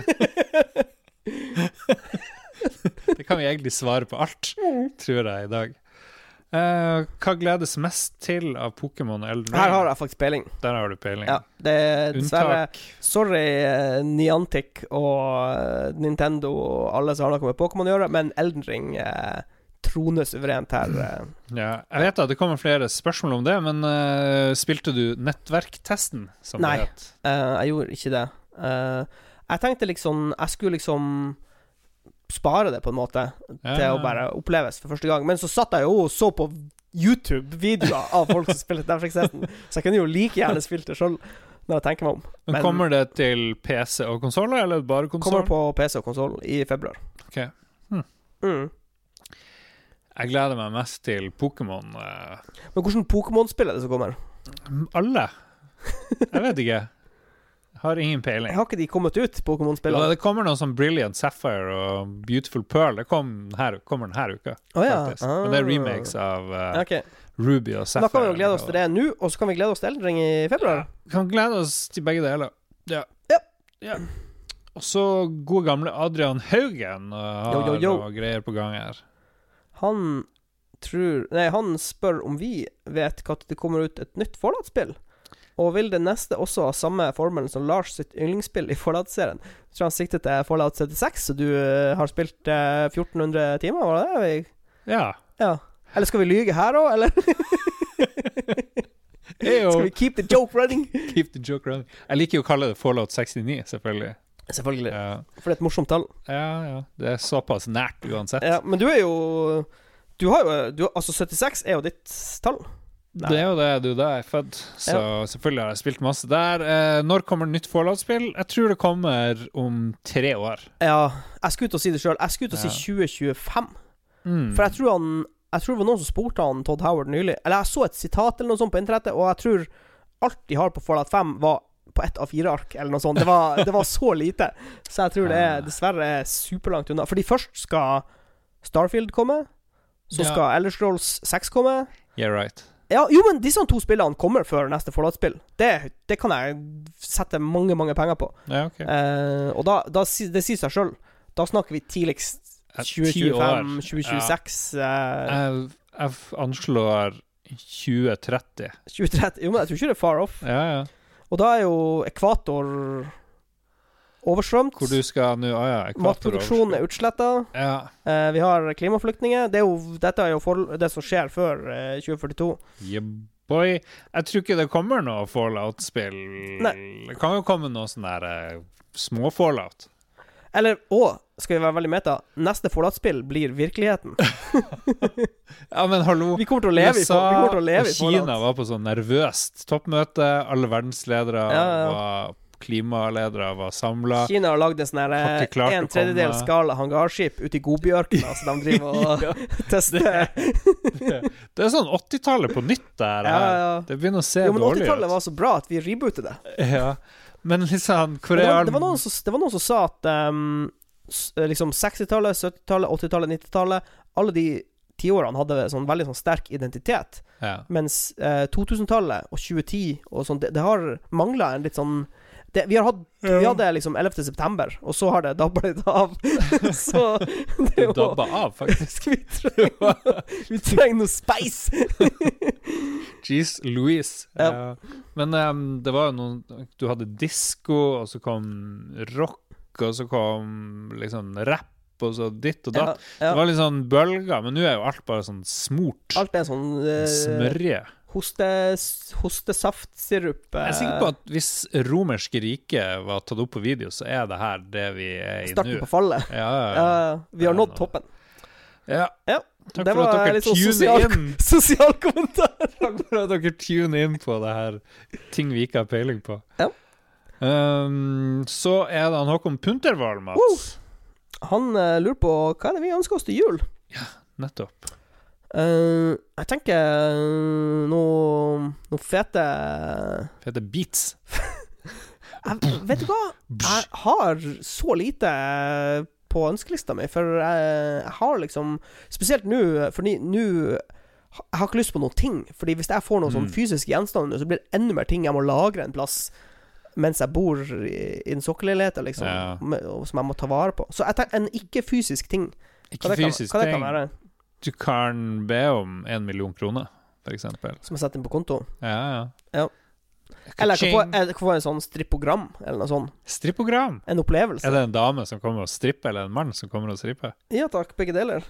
Det kan vi egentlig svare på alt, tror jeg, i dag. Hva gledes mest til av Pokémon Elden Ring? Her har jeg faktisk peiling. Der har du peiling. Ja, det er dessverre. Sorry, Niantic og Nintendo og alle som har noe med Pokémon å gjøre, men Elden Ring troner suverent her. Ja, jeg vet at det kommer flere spørsmål om det, men spilte du nettverktesten, som Nei, det het? Jeg gjorde ikke det. Jeg tenkte liksom, jeg skulle liksom spare det på en måte til å bare oppleves for første gang. Men så satt jeg jo og så på YouTube-videoer av folk som spiller Netflix-testen, så jeg kunne jo like gjerne spilt det selv når jeg tenker meg om. Men kommer det til PC og konsoler, eller bare konsoler? Kommer på PC og konsol i februar. Ok. Jeg gleder meg mest til Pokémon. Men hvordan Pokémon-spill er det som kommer? Alle. Jeg vet ikke. Har ingen peiling. Har ikke de kommet ut, Pokémon-spillene? Det kommer noe som Brilliant Sapphire og Beautiful Pearl. Det kommer denne uka. Men det er remakes av Ruby og Sapphire. Da kan vi jo glede oss til det nå, og så kan vi glede oss til Elden Ring i februar. Vi kan glede oss til begge deler. Ja. Og så gode gamle Adrian Haugen har noe greier på gang her. Han spør om vi vet hva det kommer ut et nytt Fallout-spill. Og vil det neste også ha samme formelen som Lars sitt yndlingsspill i Fallout-serien? Jeg tror han siktet til Fallout 76, så du har spilt 1400 timer, var det det? Ja. Eller skal vi lyge her også, eller? Skal vi keep the joke running? Keep the joke running. Jeg liker jo å kalle det Fallout 69, selvfølgelig. Ja. For det er et morsomt tall. Ja. Det er såpass nært uansett. Ja, men altså 76 er jo ditt tall. Nei. Det er jo det, der er født. Så selvfølgelig har jeg spilt masse der. Når kommer nytt Fallout-spill? Jeg tror det kommer om 3 år. Ja, jeg skulle ut og si det selv. Jeg skulle ut og si 2025. For jeg tror det var noen som spurte han Todd Howard nylig. Eller jeg så et sitat eller noe sånt på internettet, og jeg tror alt de har på Fallout 5 var på ett av 4 ark eller noe sånt. Det var så lite. Så jeg tror det dessverre er superlangt unna. Fordi først skal Starfield komme, så skal Elder Scrolls 6 komme. Yeah, right. Ja, jo, men disse 2 spillene kommer før neste Fallout-spill. Det kan jeg sette mange, mange penger på. Ja, ok. Og det sier seg selv. Da snakker vi tidligst 2025, 2026. Jeg anslår 2030. 2030? Jo, men jeg tror ikke det er far off. Ja. Og da er jo ekvator overstrømt. Hvor du skal nå, matproduksjonen er utslettet. Vi har klimaflyktninger. Dette er jo det som skjer før 2042. Yeah, boy. Jeg tror ikke det kommer noe Fallout-spill. Nei. Det kan jo komme noe sånn der små Fallout. Eller, skal vi være veldig meta, neste Fallout-spill blir virkeligheten. Ja, men hallo. Vi kommer til å leve i Fallout. Kina var på sånn nervøst toppmøte. Alle verdensledere var klimaledere var samlet. Kina har lagd en sånn her 1/3 skala hangarskip ute i Gobiørkenen, så de driver og tester. Det er sånn 80-tallet på nytt der. Det begynner å se dårlig ut. Men 80-tallet var så bra at vi rebootet det. Ja, men liksom det var noen som sa at liksom 60-tallet, 70-tallet, 80-tallet, 90-tallet, alle de 10-årene hadde sånn veldig sånn sterk identitet. Mens 2000-tallet og 2010 og sånn, det har manglet en litt sånn vi hadde liksom 11. september, og så har det dabba litt av. Så det dabba av, faktisk. Vi trenger noe spice. Jeez Louise. Men det var jo noen. Du hadde disco, og så kom rock, og så kom liksom rap, og så ditt og datt. Det var litt sånn bølger, men nå er jo alt bare sånn smort. Alt er sånn smørje. Hostesaftsirup. Jeg er sikker på at hvis romerske riket var tatt opp på video, så er det her det vi er i nå. Starten på fallet. Vi har nådd toppen. Ja. Takk det for at var dere litt sånn tuner inn. sosial kommentar. Takk for at dere tuner inn på det her ting vi ikke har peiling på. Ja. Så er det han Håkon Puntervall, Mats. Han lurer på hva er det vi ønsker oss til jul. Ja, nettopp. Jeg tenker noe fete beats. Vet du hva? Jeg har så lite på ønskelista mi, for jeg har liksom spesielt nå, fordi nå jeg har ikke lyst på noen ting. Fordi hvis jeg får noen sånn fysiske gjenstander, så blir det enda mer ting jeg må lagre en plass mens jeg bor i en sokkelleilighet liksom, som jeg må ta vare på. Så jeg tenker en ikke-fysisk ting. Hva det kan være? Du kan be om 1 million kroner, for eksempel. Som jeg setter inn på konto? Ja. Eller jeg kan få en sånn strippogram, eller noe sånt. Strippogram? En opplevelse. Er det en dame som kommer og stripper, eller en mann som kommer og stripper? Ja takk, begge deler.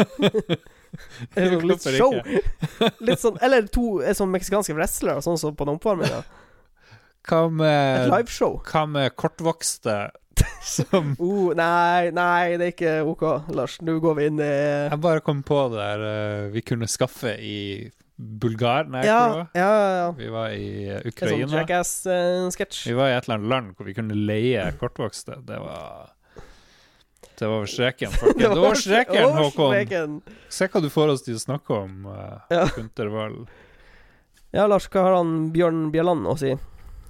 Litt show. Litt sånn, eller to sånn meksikanske wrestlere, sånn som på den oppvarmingen. Et liveshow. Hva med kortvokste som nei, det er ikke ok, Lars. Nå går vi inn i Jeg bare kom på det der vi kunne skaffe i Bulgar. Nei, ja. Vi var i Ukraina. Sånn Jackass-sketsj. Vi var i et eller annet land hvor vi kunne leie kortvokste. Det var streken, folkens. Det var streken, Håkon. Se hva du får oss til å snakke om, Puntervall. Ja, Lars, hva har han Bjørn Bjelland å si?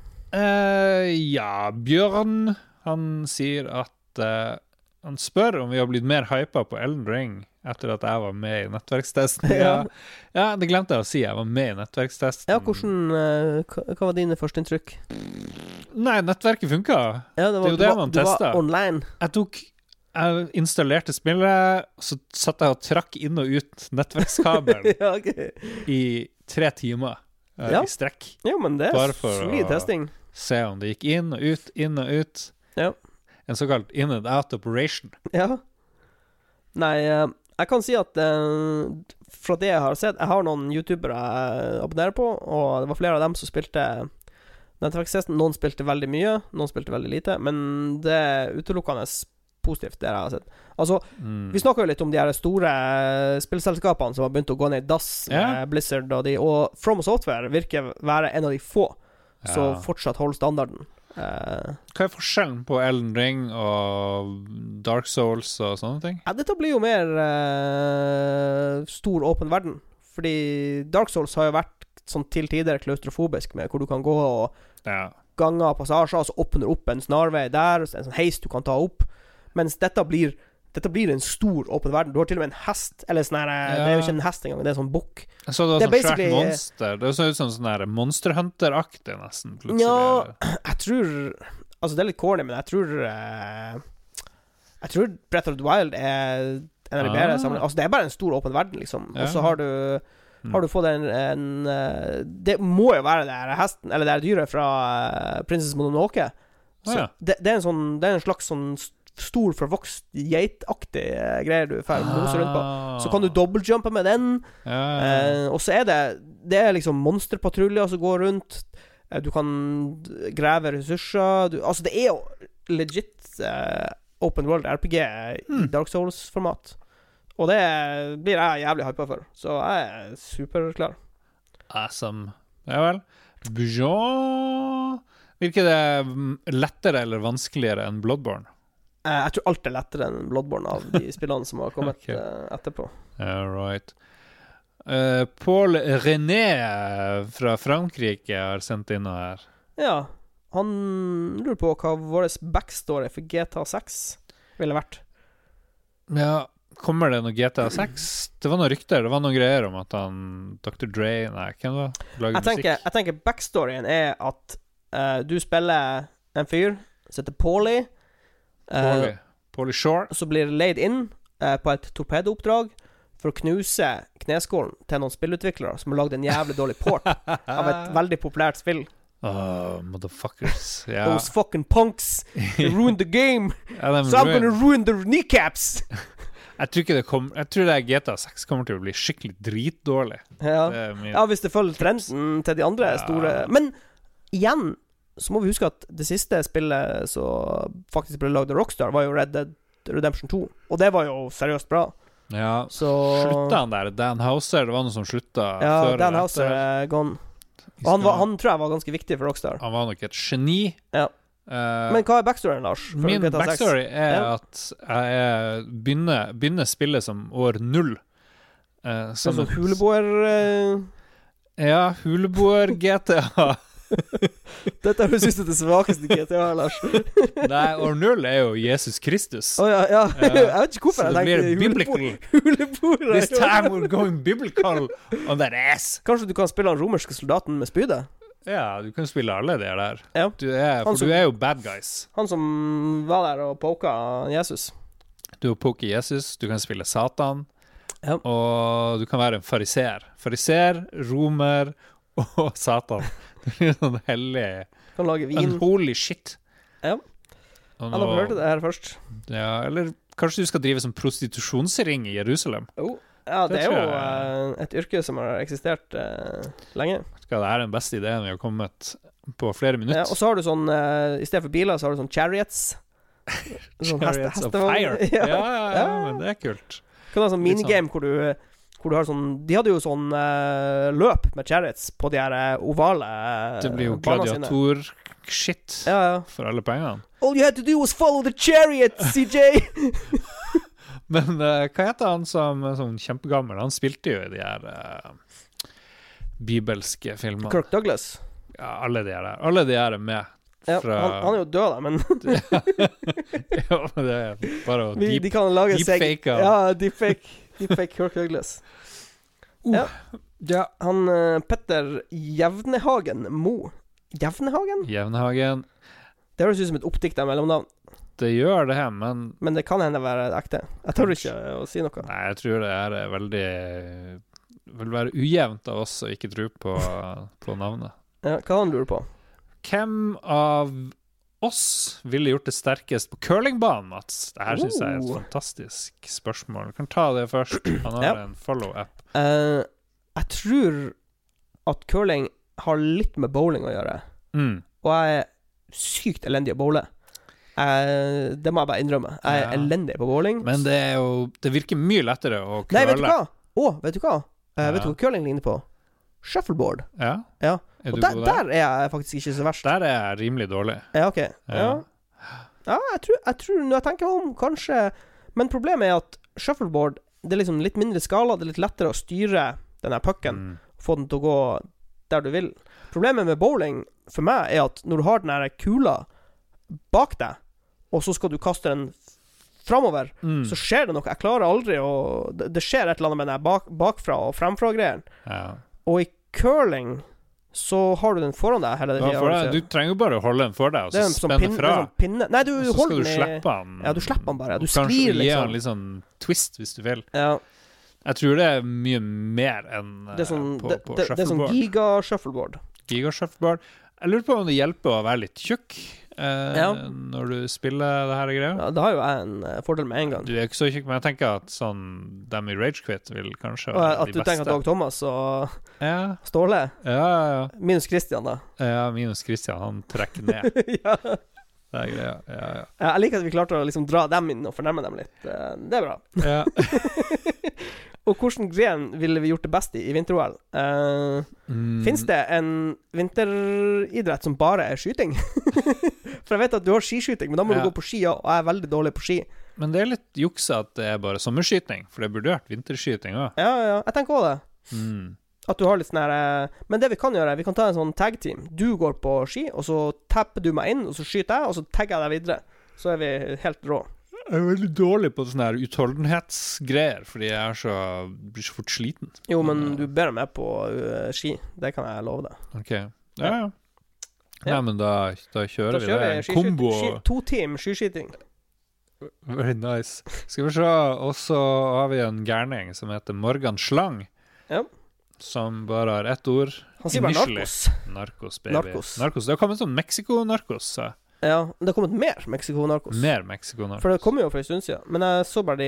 Bjørn han sier at han spør om vi har blitt mer hypet på Elden Ring etter at jeg var med i nettverkstesten. Det glemte jeg å si. Jeg var med i nettverkstesten. Ja, hva var dine første inntrykk? Nei, nettverket funket. Det er jo det man testet. Du var online. Jeg installerte spillet, så satt jeg og trakk inn og ut nettverkskabelen i 3 timer i strekk. Ja, men det er solid testing. Se om det gikk inn og ut. Ja. En såkalt in and out operation. Ja. Nei, jeg kan si at fra det jeg har sett, jeg har noen youtubere jeg abonnerer på, og det var flere av dem som spilte nettverkstesten. Noen spilte veldig mye, noen spilte veldig lite, men det er utelukkende positivt, det jeg har sett. Altså, vi snakker jo litt om de her store spillselskapene som har begynt å gå ned i dass, Blizzard og From Software virker være en av de få som fortsatt holder standarden. Hva er forskjellen på Elden Ring og Dark Souls og sånne ting? Dette blir jo mer stor åpen verden. Fordi Dark Souls har jo vært sånn til tider klaustrofobisk, med hvor du kan gå og ganger passasjer, og så åpner opp en snarvei der, en sånn heis du kan ta opp. Mens dette blir en stor åpen verden. Du har til og med en hest, eller sånn her, det er jo ikke en hest engang, det er en sånn bukk. Så det var sånn svært monster. Det så ut som sånn her Monster Hunter-aktig nesten, plutselig. Ja, jeg tror, altså det er litt corny, men jeg tror Breath of the Wild er en av de bedre sammenheng. Altså det er bare en stor åpen verden, liksom. Og så har du fått en det må jo være det her hesten, eller det her dyret fra Princess Mononoke. Så det er en slags sånn stor forvokst geitaktig greier du får mose rundt på. Så kan du dobbeltjumpe med den. Og så er det er liksom monsterpatruljer som går rundt. Du kan grave ressurser. Altså det er jo legit open world RPG i Dark Souls-format. Og det blir jeg jævlig hypet for. Så jeg er superklar. Awesome. Ja vel. Bujon. Virker det lettere eller vanskeligere enn Bloodborne? Jeg tror alt er lettere enn Bloodborne av de spillene som har kommet etterpå. Right. Paul René fra Frankrike har sendt inn noe her. Ja, han lurer på hva vår backstory for GTA 6 ville vært. Ja, kommer det noe GTA 6? Det var noen rykter, det var noen greier om at han Dr. Dre, nei, hvem var lager musikk? Jeg tenker backstoryen er at du spiller en fyr som heter Paulie. Paulie Shore. Så blir leid inn på et torpedooppdrag for å knuse kneskålen til noen spillutviklere som har lagd en jævlig dårlig port av et veldig populært spill. Motherfuckers. Those fucking punks. They ruined the game. So I'm gonna ruin their kneecaps. Jeg tror ikke jeg tror det GTA 6 kommer til å bli skikkelig dritdårlig. Ja, Det hvis det følger trenden til de andre store. Men igjen så må vi huske at det siste spillet som faktisk ble lagd av Rockstar, var jo Red Dead Redemption 2. Og det var jo seriøst bra. Ja, så slutta han der? Dan Houser, det var noen som slutta før Dan Houser er gone. Og han tror jeg var ganske viktig for Rockstar. Han var nok et geni. Ja. Men hva er backstoryen, Lars? Min backstory er at jeg begynner spillet som år 0. Som huleboer... Ja, huleboer GTA. Dette høres ut som det svakeste GTA, Lars. Nei, år 0 er jo Jesus Kristus. Ja. Jeg vet ikke hvorfor jeg tenkte huleboer. This time we're going biblical on that ass. Kanskje du kan spille den romerske soldaten med spydet? Ja, du kan spille alle de der. Ja. Du er jo bad guys. Han som var der og poka Jesus. Du poker Jesus, du kan spille Satan. Ja. Og du kan være en fariser. Fariser, romer og Satan. Det er sånn hellig. Kan lage vin. En holy shit. Ja. Jeg har hørt det her først. Ja, eller kanskje du skal drive som prostitusjonsring i Jerusalem. Ja, det er jo et yrke som har eksistert lenge. Det er den beste ideen vi har kommet på flere minutter. Ja, og så har du sånn, i stedet for biler så har du sånn chariots. Sånn chariots of fire. Ja, men det er kult. Kan ha sånn minigame hvor du har sånn... De hadde jo sånn løp med chariots på de her ovale det blir jo gladiator-shit for alle pengene. All you had to do was follow the chariots, CJ! Men hva heter han som sånn kjempegammel? Han spilte jo i de her bibelske filmene. Kirk Douglas? Ja, alle de her er med. Ja, han er jo død da, men ja, det er bare å de kan lage deepfake. Ja, deepfake Kirk Douglas. Ja. Han Petter Jevnehagen Mo. Jevnehagen? Det høres ut som et oppdiktet mellomnavn. Det gjør det, men det kan hende være ekte. Jeg tør ikke å si noe. Nei, jeg tror det er veldig vil være ujevnt av oss å ikke tro på navnet. Ja, hva han lurer på? Hvem av oss ville gjort det sterkest på curlingbanen, Mats? Det her synes jeg er et fantastisk spørsmål. Du kan ta det først. Han har en follow-up. Jeg tror at curling har litt med bowling å gjøre. Og jeg er sykt elendig å bowle. Det må jeg bare innrømme. Jeg er elendig på bowling. Men det virker mye lettere å curle. Nei, vet du hva? Vet du hva curling ligner på? Shuffleboard. Ja. Og der er jeg faktisk ikke så verst. Der er jeg rimelig dårlig. Ja, ok. Ja, jeg tror når jeg tenker om, kanskje. Men problemet er at shuffleboard, det er liksom litt mindre skala, det er litt lettere å styre denne pucken, få den til å gå der du vil. Problemet med bowling for meg er at når du har denne kula bak deg, og så skal du kaste den fremover, så skjer det noe. Jeg klarer aldri å... Det skjer et eller annet med den bakfra og fremfra greien. Ja. Og i curling så har du den foran deg hele tiden. Du trenger jo bare å holde den for deg og så spenne fra. Nei, du og så holder skal du slippe den. Ja, du slipper den bare. Du sklir liksom. Kanskje gi den litt sånn twist hvis du vil. Ja. Jeg tror det er mye mer enn på shuffleboard. Det er sånn giga-shuffleboard. Giga-shuffleboard. Jeg lurer på om det hjelper å være litt tjukk når du spiller det her greia. Ja, det har jo jeg en fordel med en gang. Du er ikke så tjukk, men jeg tenker at sånn dem i Rage Quit vil kanskje være de beste. At du tenker at Dag Thomas og Ståle? Ja. Minus Christian da. Ja, minus Christian, han trekker ned. Ja. Det er greia, ja. Jeg liker at vi klarte å liksom dra dem inn og fornærme dem litt. Det er bra. Ja. Og hvordan gren ville vi gjort det best i vinter-OL? Finnes det en vinteridrett som bare er skyting? For jeg vet at du har skiskyting, men da må du gå på ski, og jeg er veldig dårlig på ski. Men det er litt jukse at det er bare sommerskyting, for det burde vært vinterskyting også. Ja, jeg tenker også det. At du har litt sånn her. Men det vi kan gjøre, vi kan ta en sånn tag-team. Du går på ski, og så tapper du meg inn, og så skyter jeg, og så tagger jeg deg videre. Så er vi helt rå. Jeg er veldig dårlig på sånne her utholdenhetsgreier, fordi jeg blir så fort sliten. Jo, men du ber meg på ski. Det kan jeg love deg. Ok, ja. Nei, men da kjører vi det. Kombo. 2 team skiskyting. Very nice. Skal vi se, og så har vi en gærning som heter Morgan Slang. Ja. Som bare har ett ord. Han sier bare narkos. Narkos, baby. Narkos. Det har kommet sånn Mexico-narkos. Ja, det har kommet mer Mexico-narkos. Mer Mexico-narkos. For det kommer jo for en stund siden. Men jeg så bare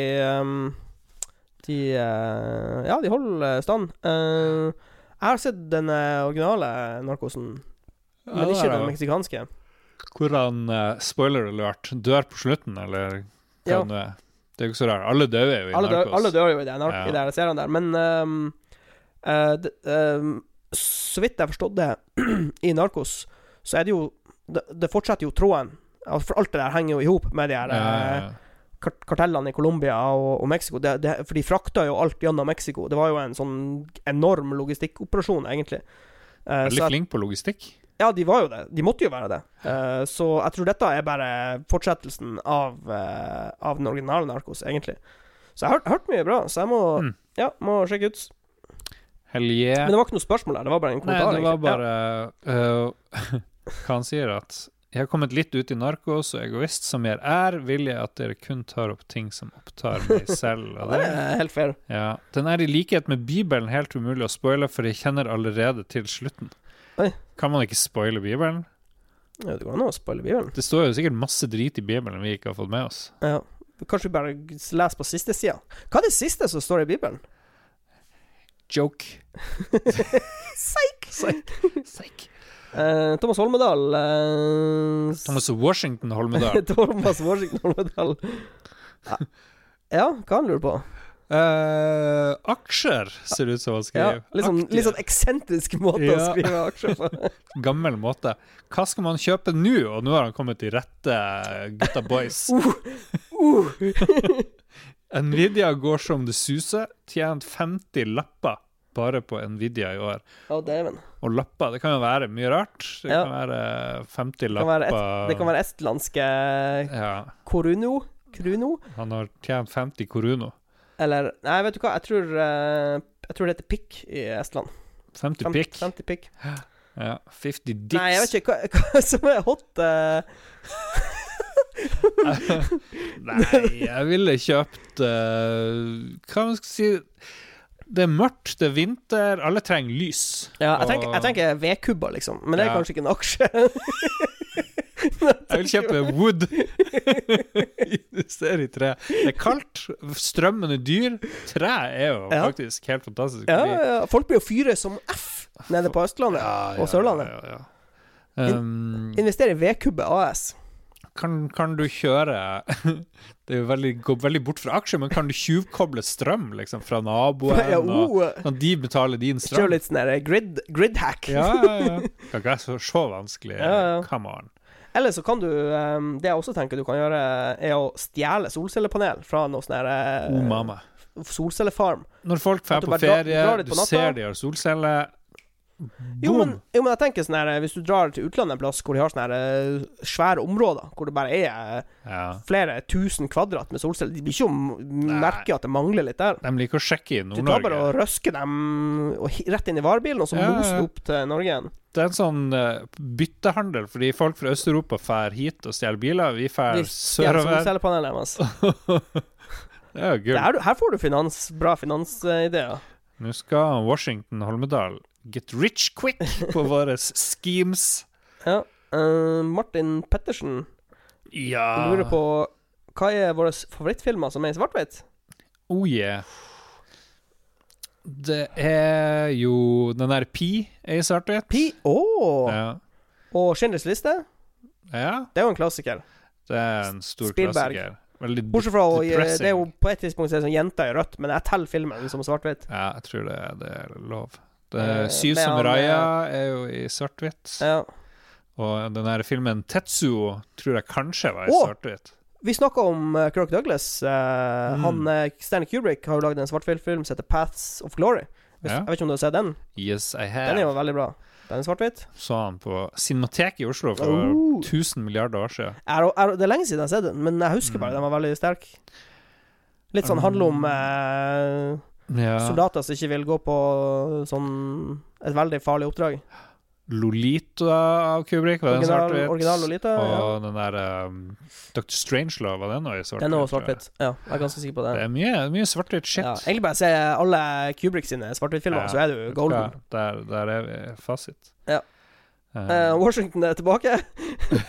ja, de holder stand. Jeg har sett den originale narkosen, men ikke den meksikanske. Hvordan, spoiler alert, dør på slutten, eller hva det er? Det er jo ikke så rart. Alle dør jo i narkos. Alle dør jo i de seriene der. Men så vidt jeg forstod det i narkos, så er det jo det fortsetter jo tråden. For alt det der henger jo ihop med de her kartellene i Colombia og Mexico. For de frakta jo alt gjennom Mexico. Det var jo en sånn enorm logistikkoperasjon, egentlig. Veldig flink på logistikk. Ja, de var jo det. De måtte jo være det. Så jeg tror dette er bare fortsettelsen av den originale narkos, egentlig. Så jeg har hørt mye bra, så jeg må sjekke ut. Hell yeah. Men det var ikke noe spørsmål der, det var bare en kommentar. Nei, det var bare hva han sier, at jeg har kommet litt ut i narkos og egoist som jeg vil jeg at dere kun tar opp ting som opptar meg selv. Og det er helt fair. Ja. Den er i likhet med Bibelen helt umulig å spoile, for jeg kjenner allerede til slutten. Oi. Kan man ikke spoile Bibelen? Ja, det går an å spoile Bibelen. Det står jo sikkert masse drit i Bibelen vi ikke har fått med oss. Ja, kanskje vi bare leser på siste siden. Hva er det siste som står i Bibelen? Joke. Psyk. Thomas Holmedal Thomas Washington Holmedal. Thomas Washington Holmedal. Ja, hva han lurer på? Aksjer ser det ut som han skriver. Ja, litt sånn eksentrisk måte å skrive aksjer på. Gammel måte. Hva skal man kjøpe nå? Og nå har han kommet til rette, gutta boys. Nvidia går som det suser. Tjent 50 lapper bare på Nvidia i år. Og lapper, det kan jo være mye rart. Det kan være 50 lapper. Det kan være estlandske Koruno. Han har tjent 50 Koruno. Eller, nei, vet du hva? Jeg tror det heter pikk i Estland. 50 pikk? 50 pikk. Ja, 50 dicks. Nei, jeg vet ikke hva som er hot. Nei, jeg ville kjøpt hva man skal si. Det er mørkt, det er vinter, alle trenger lys. Ja, jeg tenker V-kubber liksom. Men det er kanskje ikke en aksje. Jeg vil kjøpe wood. Investere i tre. Det er kaldt, strømmen er dyr. Tre er jo faktisk helt fantastisk. Ja. Folk blir jo fyre som F nede på Østlandet og Sørlandet. Investere i V-kubbe AS. Kan du kjøre det er jo går veldig bort fra aksjer, men kan du tjuvkoble strøm liksom, fra naboen og de betaler din strøm? Kjør litt sånn grid hack. Ja. Det er ikke så vanskelig. Come on. Eller så kan du det jeg også tenker du kan gjøre, er å stjele solcellepanel fra noe sånn solcellefarm. Når folk fer på ferie, du ser de har solcelle. Jo, men jeg tenker sånn her, hvis du drar til utlandet en plass hvor de har sånne her svære områder, hvor det bare er flere tusen kvadrat med solceller, de blir ikke å merke at det mangler litt der. De liker å sjekke i Nord-Norge. Du tar bare og røsker dem rett inn i varebilen, og så moser opp til Norge igjen. Det er en sånn byttehandel, fordi folk fra Østeuropa fer hit og stjeler biler, vi fer sørover. Solcellepanelet deres. Det er jo gull. Her får du bra finansideer. Nå skal Washington Holmedal get rich quick på våre schemes. Ja. Martin Pettersen lurer på hva er våre favorittfilmer som er i svart-hvitt? Oh yeah. Det er jo den der Pi er i svart-hvitt. Pi? Ja. Og Schindlers liste? Ja. Det er jo en klassiker. Det er en stor Spielberg. Klassiker. Veldig bortsett fra det er jo på et tidspunkt så er det sånn jenter i rødt, men jeg teller filmen som svart-hvitt. Ja, jeg tror det er lov. Syv som Raya er jo i svart-hvitt. Ja. Og den her filmen Tetsuo tror jeg kanskje var i svart-hvitt. Vi snakket om Kirk Douglas. Stanley Kubrick har jo laget en svart-hvitt-film som heter Paths of Glory. Jeg vet ikke om du har sett den? Yes, I have. Den er jo veldig bra. Den er svart-hvitt. Så han på Cinematek i Oslo for 1000 milliarder år siden. Det er lenge siden jeg har sett den, men jeg husker bare den var veldig sterk. Litt sånn handler om soldater som ikke vil gå på sånn et veldig farlig oppdrag. Lolita av Kubrick var den svart-hvitt. Original Lolita, og den der Dr. Strangelove var den også i svart-hvitt. Den er også svart-hvitt, ja, jeg er ganske sikker på det. Det er mye svart-hvitt shit. Ja, egentlig bare se alle Kubrick sine svart-hvitt-filmer, så er du golden. Der er vi fasit. Ja. Washington er tilbake.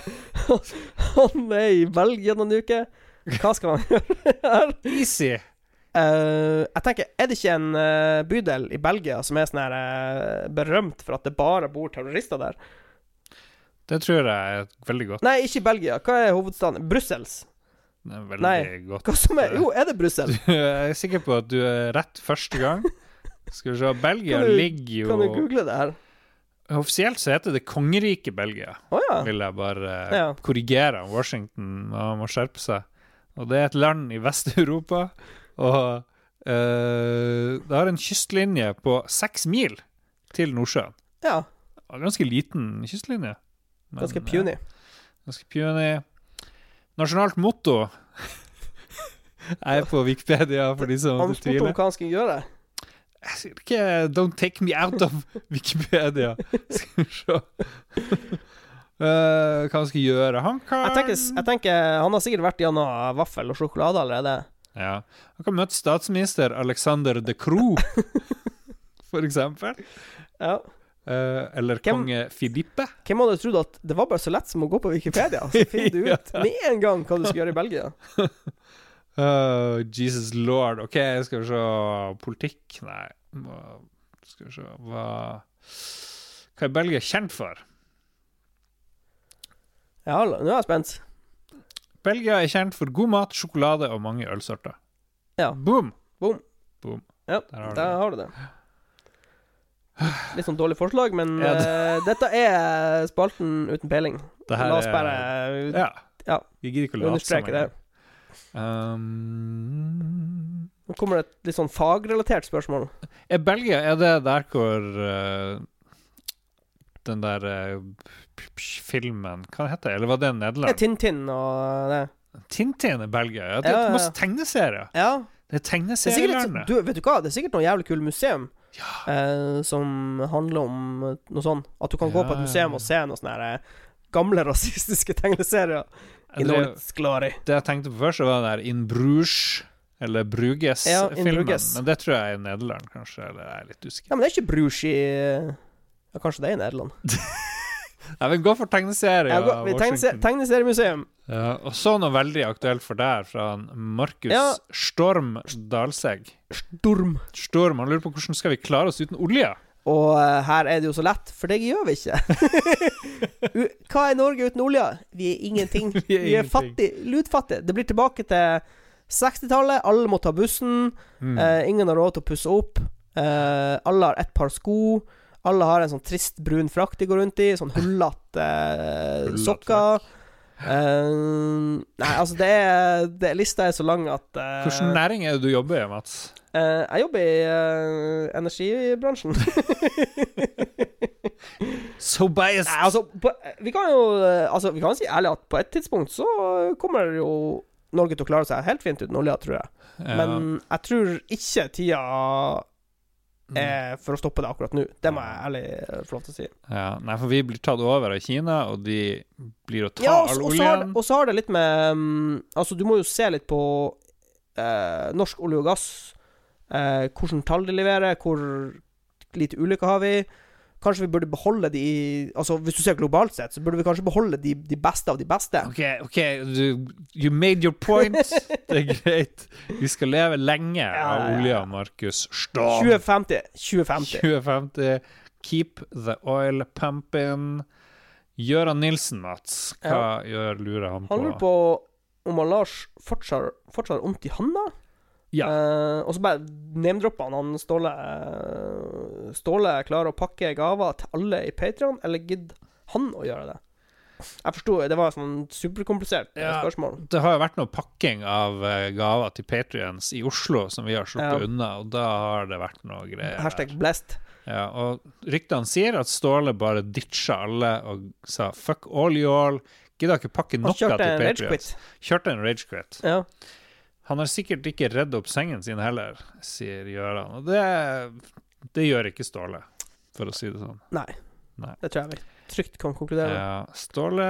Han er i Belgia noen uker. Hva skal han gjøre her? Easy. Jeg tenker, er det ikke en bydel i Belgia som er sånn her berømt for at det bare bor terrorister der? Det tror jeg er veldig godt. Nei, ikke i Belgia. Hva er hovedstaden? Brussels? Det er veldig godt. Hva som er? Jo, er det Brussel? Jeg er sikker på at du er rett første gang. Skal vi se, Belgia ligger jo... Kan du google det her? Offisielt så heter det Kongeriket Belgia. Ja. Vil jeg bare korrigere. Washington må skjerpe seg. Og det er et land i Vest-Europa, og det har en kystlinje på 6 mil til Nordsjøen. Ja. Ganske liten kystlinje. Men, ganske puny. Ganske puny. Nasjonalt motto. Jeg er på Wikipedia for de som han spurte om hva han skulle gjøre. Jeg sier ikke don't take me out of Wikipedia. Skal vi se. Hva han skal gjøre. Han kan jeg tenker han har sikkert vært gjennom vaffel og sjokolade allerede. Ja. Han kan møte statsminister Alexander de Croo, for eksempel. Ja. Eller konge Filippe. Hvem hadde trodd at det var bare så lett som å gå på Wikipedia, så finner du ut med en gang hva du skal gjøre i Belgia. Jesus lord. Ok, skal vi se. Politikk? Nei. Skal vi se. Hva er Belgia kjent for? Ja, nå er jeg spent. Belgia er kjent for god mat, sjokolade og mange ølsorter. Ja. Boom. Ja, der har du det. Litt sånn dårlig forslag, men dette er spalten uten peiling. La oss bare vi gidder ikke å understreke det. Nå kommer det et litt sånn fagrelatert spørsmål. Belgia, er det der hvor den der filmen, hva heter det? Eller var det Nederland? Tintin og det. Tintin i Belgia, ja. Det er masse tegneserier. Ja. Det er tegneserielandet. Vet du hva, det er sikkert noe jævlig kul museum som handler om noe sånn. At du kan gå på et museum og se noen sånne her gamle rasistiske tegneserier i Norges glory. Det jeg tenkte på først var den der In Bruges eller Bruges-filmen, men det tror jeg er i Nederland kanskje, eller jeg er litt usikker. Ja, men det er ikke Bruges i kanskje det er i Nederland. Jeg vil gå for tegneserie. Tegneseriemuseum. Ja, og så noe veldig aktuelt for deg fra Markus Storm Dalsegg. Storm, han lurer på hvordan skal vi klare oss uten olje? Og her er det jo så lett, for det gjør vi ikke. Hva er Norge uten olje? Vi er ingenting. Vi er fattige, lutfattige. Det blir tilbake til 60-tallet. Alle må ta bussen. Ingen har råd til å pusse opp. Alle har et par sko. Alle har en sånn trist brun frakt de går rundt i. Sånn hullete sokker. Nei, altså lista er så lang at hvilken næring er det du jobber i, Mats? Jeg jobber i energibransjen. So biased. Nei, altså, vi kan si ærlig at på et tidspunkt så kommer jo Norge til å klare seg helt fint uten olje, tror jeg. Men jeg tror ikke tida for å stoppe det akkurat nå. Det må jeg ærlig få lov til å si. Ja, nei, for vi blir tatt over av Kina, og de blir å ta all oljen. Og så har det litt med altså, du må jo se litt på norsk olje og gass. Hvordan tall de leverer, hvor lite ulykker har vi. Kanskje vi burde beholde de altså, hvis du ser globalt sett, så burde vi kanskje beholde de beste av de beste. Ok, you made your point. Det er greit. Vi skal leve lenge av olje, Markus Storm. 2050. Keep the oil pumping. Gøran Nilsen, Mats. Hva lurer han på? Han lurer på om han Lars fortsatt har ondt i handa. Ja. Og så bare name-dropper han Ståle klarer å pakke gaver til alle i Patreon, eller gidder han å gjøre det? Jeg forstod, det var sånn superkomplisert spørsmål. Det har jo vært noe pakking av gaver til Patreons i Oslo som vi har sluppet unna, og da har det vært noe greier. #blessed. Ja, og ryktene sier at Ståle bare ditcha alle og sa fuck all you all, gidder ikke pakke noe til Patreons. Kjørte en rage quit. Ja. Han har sikkert ikke reddet opp sengen sin heller, sier Gøran. Og det gjør ikke Ståle, for å si det sånn. Nei. Det tror jeg vi trygt kan konkludere. Ja, Ståle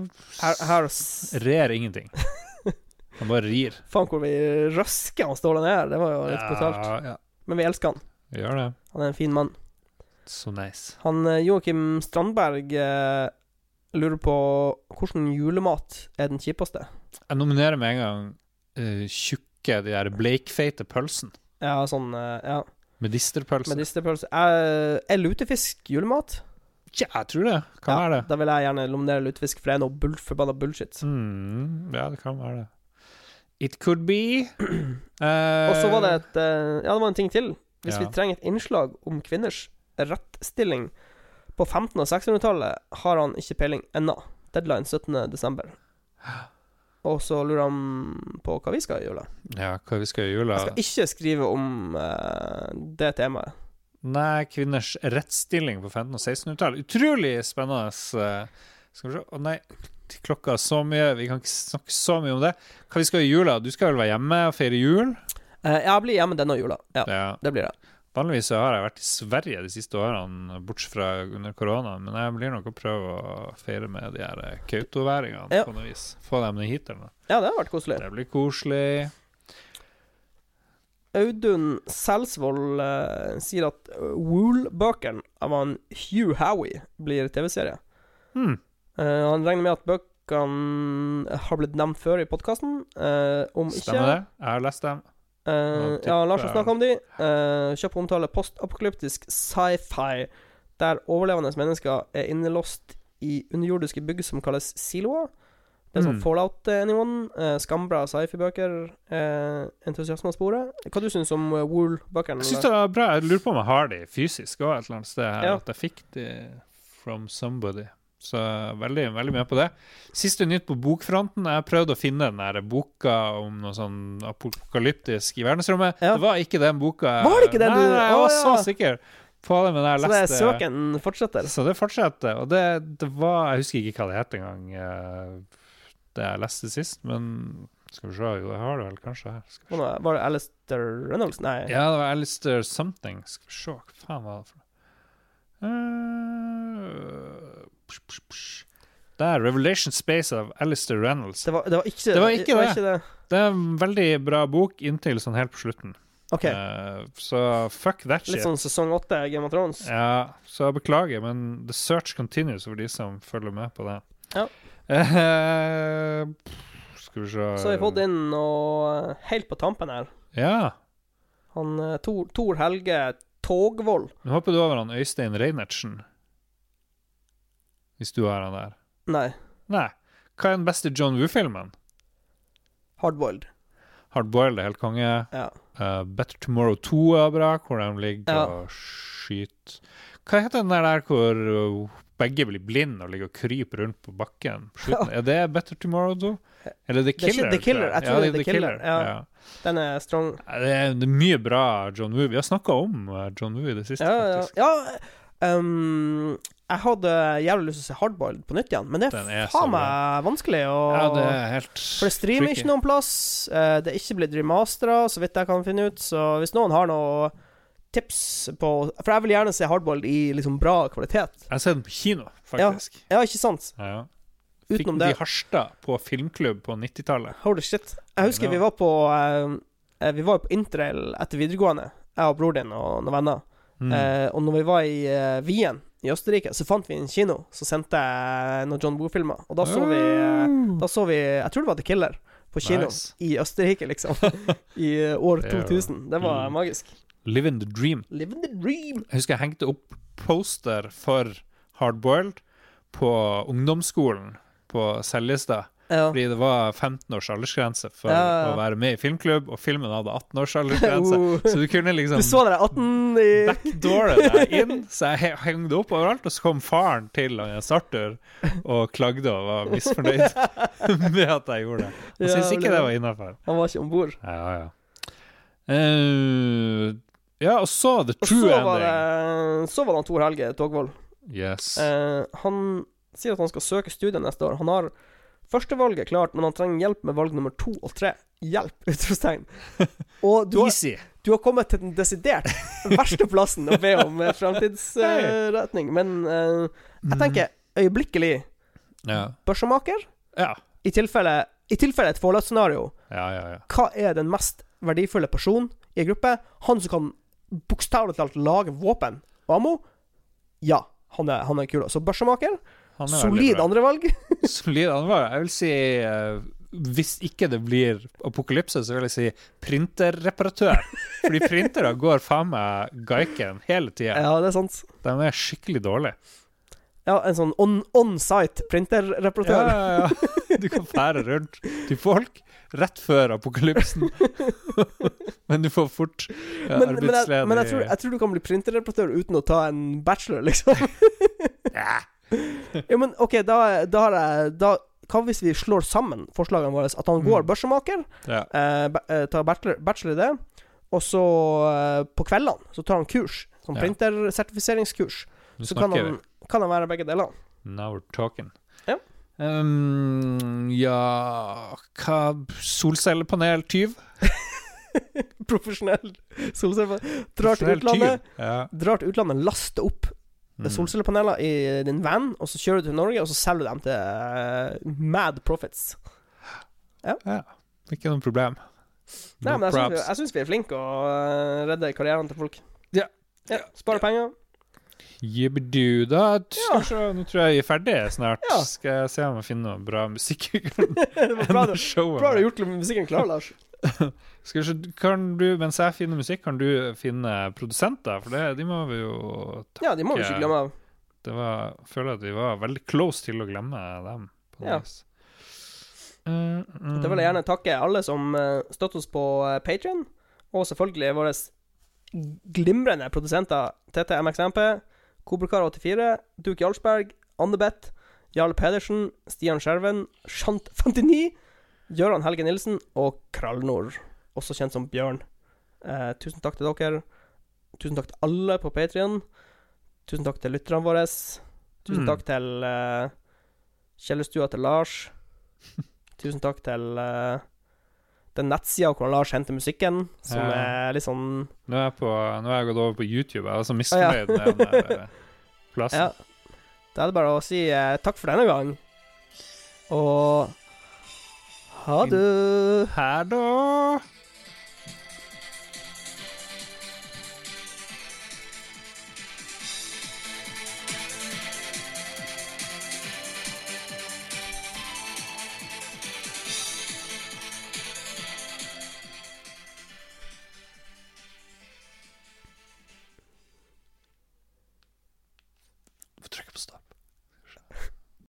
rer ingenting. Han bare rir. Faen hvor vi røsker han Ståle ned. Det var jo litt brutalt. Ja. Men vi elsker han. Vi gjør det. Han er en fin mann. Så nice. Han Joakim Strandberg Jeg lurer på hvordan julemat er den kjipeste. Jeg nominerer med en gang tjukke, de der bleikfeite pølsen. Ja, sånn, ja. Medisterpølse. Medisterpølse. Er lutefisk julemat? Ja, jeg tror det. Kan være det. Da vil jeg gjerne nominere lutefisk, for det er noe forbanna bullshit. Ja, det kan være det. It could be. Og så var det det var en ting til. Hvis Ja. vi trenger et innslag om kvinners rettstilling på 1500- og 1600-tallet, har han ikke peiling ennå. Deadline 17. desember. Og så lurer han på hva vi skal i jula. Ja, hva vi skal i jula? Jeg skal ikke skrive om det temaet. Nei, kvinners rettsstilling på 1500- og 1600-tallet. Utrolig spennende. Skal vi se. Å nei, klokka er så mye. Vi kan ikke snakke så mye om det. Hva vi skal i jula? Du skal vel være hjemme og feire jul? Jeg blir hjemme denne jula. Ja, det blir det. Vanligvis så har jeg vært i Sverige de siste årene, bortsett fra under korona, men jeg blir nok å prøve å feire med de her kautoværingene på noe vis. Få dem hit eller noe. Ja, det har vært koselig. Det blir koselig. Audun Selsvold sier at Wool-bøkene av han Hugh Howey blir TV-serie. Han regner med at bøkene har blitt nevnt før i podcasten. Om ikke Stemmer det? Jeg har lest dem. Lars har snakket om de. Kjøp omtale postapokalyptisk sci-fi, der overlevende mennesker er innelåst i underjordiske bygg som kalles siloer. Det er sånn Fallout anyone. Skambra sci-fi-bøker. Entusiasme av sporet. Hva du synes om Wool-bøkene? Jeg synes det var bra. Jeg lurer på om jeg har de fysisk også et eller annet sted her, Ja. at jeg fikk de from somebody. Så veldig, veldig med på det. Siste nytt på bokfronten. Jeg prøvde å finne den der boka om noe sånn apokalyptisk i verdensrommet. Ja. Det var ikke den boka. Var det ikke den? Nei, jeg var så ja. sikker på det, men jeg Så det er leste søken fortsetter. Så det fortsetter. Og det var Jeg husker ikke hva det het engang, det jeg leste sist, men skal vi se. Jo, jeg har det vel kanskje her. Skal vi se. Var det Alistair Reynolds? Nei. Ja, det var Alistair something. Skal vi se. Hva faen var det for noe? Det er Revelation Space av Alistair Reynolds. Det var ikke det. Det er en veldig bra bok inntil sånn helt på slutten. Ok. Så fuck that shit. Litt sånn sesong 8 Game of Thrones. Ja, så jeg beklager, men the search continues for de som følger med på det. Ja. Skal vi se. Så har vi fått inn noe helt på tampen her. Ja. Han Tor Helge Togvold. Nå hopper du over han Øystein Reinertsen. Hvis du har han der. Nei. Nei. Hva er den beste John Woo-filmen? Hardboiled. Hardboiled er helt konge. Ja. Better Tomorrow 2 er bra, hvor de ligger og skyter. Hva heter den der hvor begge blir blind og ligger og kryper rundt på bakken på slutten? Er det Better Tomorrow 2? Eller The Killer? The Killer. Jeg tror det er The Killer. Ja. Ja. Den er strong. Det er mye bra John Woo. Vi har snakket om John Woo i det siste, faktisk. Jeg hadde jævlig lyst til å se Hardboiled på nytt igjen, men det er faen meg vanskelig Ja, det er helt for det streamer ikke noen plass. Det er ikke blitt remasteret, så vidt jeg kan finne ut. Så hvis noen har noe tips på For jeg vil gjerne se Hardboiled i liksom bra kvalitet. Jeg har sett den på kino, faktisk. Ja, ikke sant? Ja. Utenom Fikk det de Harstad på filmklubb på 90-tallet. Holy shit. Jeg husker vi var på interrail etter videregående, jeg og bror din og noen venner. Og når vi var i Wien i Østerrike, så fant vi en kino. Så sendte jeg noen John Woo-filmer. Og da så vi jeg tror det var The Killer på kino i Østerrike, liksom. I år 2000. Det var magisk. Living the dream. Living the dream. Jeg husker jeg hengte opp poster for Hardboiled på ungdomsskolen på Seljestad. Fordi det var 15 års aldersgrense for å være med i filmklubb, og filmen hadde 18 års aldersgrense. Så du kunne liksom Du så dere 18 i backdooret deg inn. Så jeg hengte det opp overalt, og så kom faren til Sartor og klagde og var misfornøyd med at jeg gjorde det. Han syntes ikke det var innenfor. Han var ikke ombord. Ja, og så The True Ending. Så var det Tor Helge Togvold. Yes. Han sier at han skal søke studiet neste år. Han har førstevalget klart, men han trenger hjelp med valg nummer 2 og 3. Hjelp, utropstegn. Og du har kommet til den desidert verste plassen å be om fremtidsretning. Men jeg tenker øyeblikkelig børsemaker. I tilfelle et Fallout-scenario. Hva er den mest verdifulle personen i en gruppe? Han som kan bokstavelig talt lage våpen og ammo? Ja, han er kul. Så børsemaker. Han er Solid veldig bra. andrevalg. Solid andrevalg. Jeg vil si hvis ikke det blir apokalypse, så vil jeg si printerreparatør. Fordi printere går faen meg gaiken hele tida. Ja, det er sant. De er skikkelig dårlige. Ja, en sånn on-site printerreparatør. Ja. Du kan fære rundt til folk rett før apokalypsen. Men du får fort arbeidsledig. Men jeg tror du kan bli printerreparatør uten å ta en bachelor, liksom. Ja. Ja, men ok, da hva hvis vi slår sammen forslagene våre? At han går børsemaker, tar bachelor i det, og så på kveldene så tar han kurs, sånn printersertifiseringskurs. Så kan han være begge deler. Now we're talking. Ja. Hva solcellepanel-tyv? Profesjonell solcellepanel. Drar til utlandet, laster opp solcellepaneler i din van, og så kjører du til Norge, og så selger du dem til mad profits. Ja. Ikke noe problem. Nei, men jeg synes vi er flinke å redde karrieren til folk. Ja. Spare penger. Jibbedu, da nå tror jeg er ferdig snart. Skal jeg se om jeg finner noe bra musikk. Det var bra du har gjort musikken klar, Lars. Mens jeg finner musikk, kan du finne produsenter? For de må vi jo takke. Ja, de må vi ikke glemme av. Jeg føler at vi var veldig close til å glemme dem. Da vil jeg gjerne takke alle som støtter oss på Patreon, og selvfølgelig våre glimrende produsenter Tete MXMP, Kobrakar84, Duke Jarlsberg, Annebeth, Jarl Pedersen, Stian Skjerven, Shant 59, Gøran Helge Nilsen og Krallnord, også kjent som Bjørn. Tusen takk til dere. Tusen takk til alle på Patreon. Tusen takk til lytterne våre. Tusen takk til kjellerstua til Lars. Tusen takk til den nettsida hvor Lars henter musikken, som er litt sånn... Nå har jeg gått over på YouTube, jeg er så misfornøyd med den plassen. Ja. Da er det bare å si takk for denne gang. Og ha det. Ha det.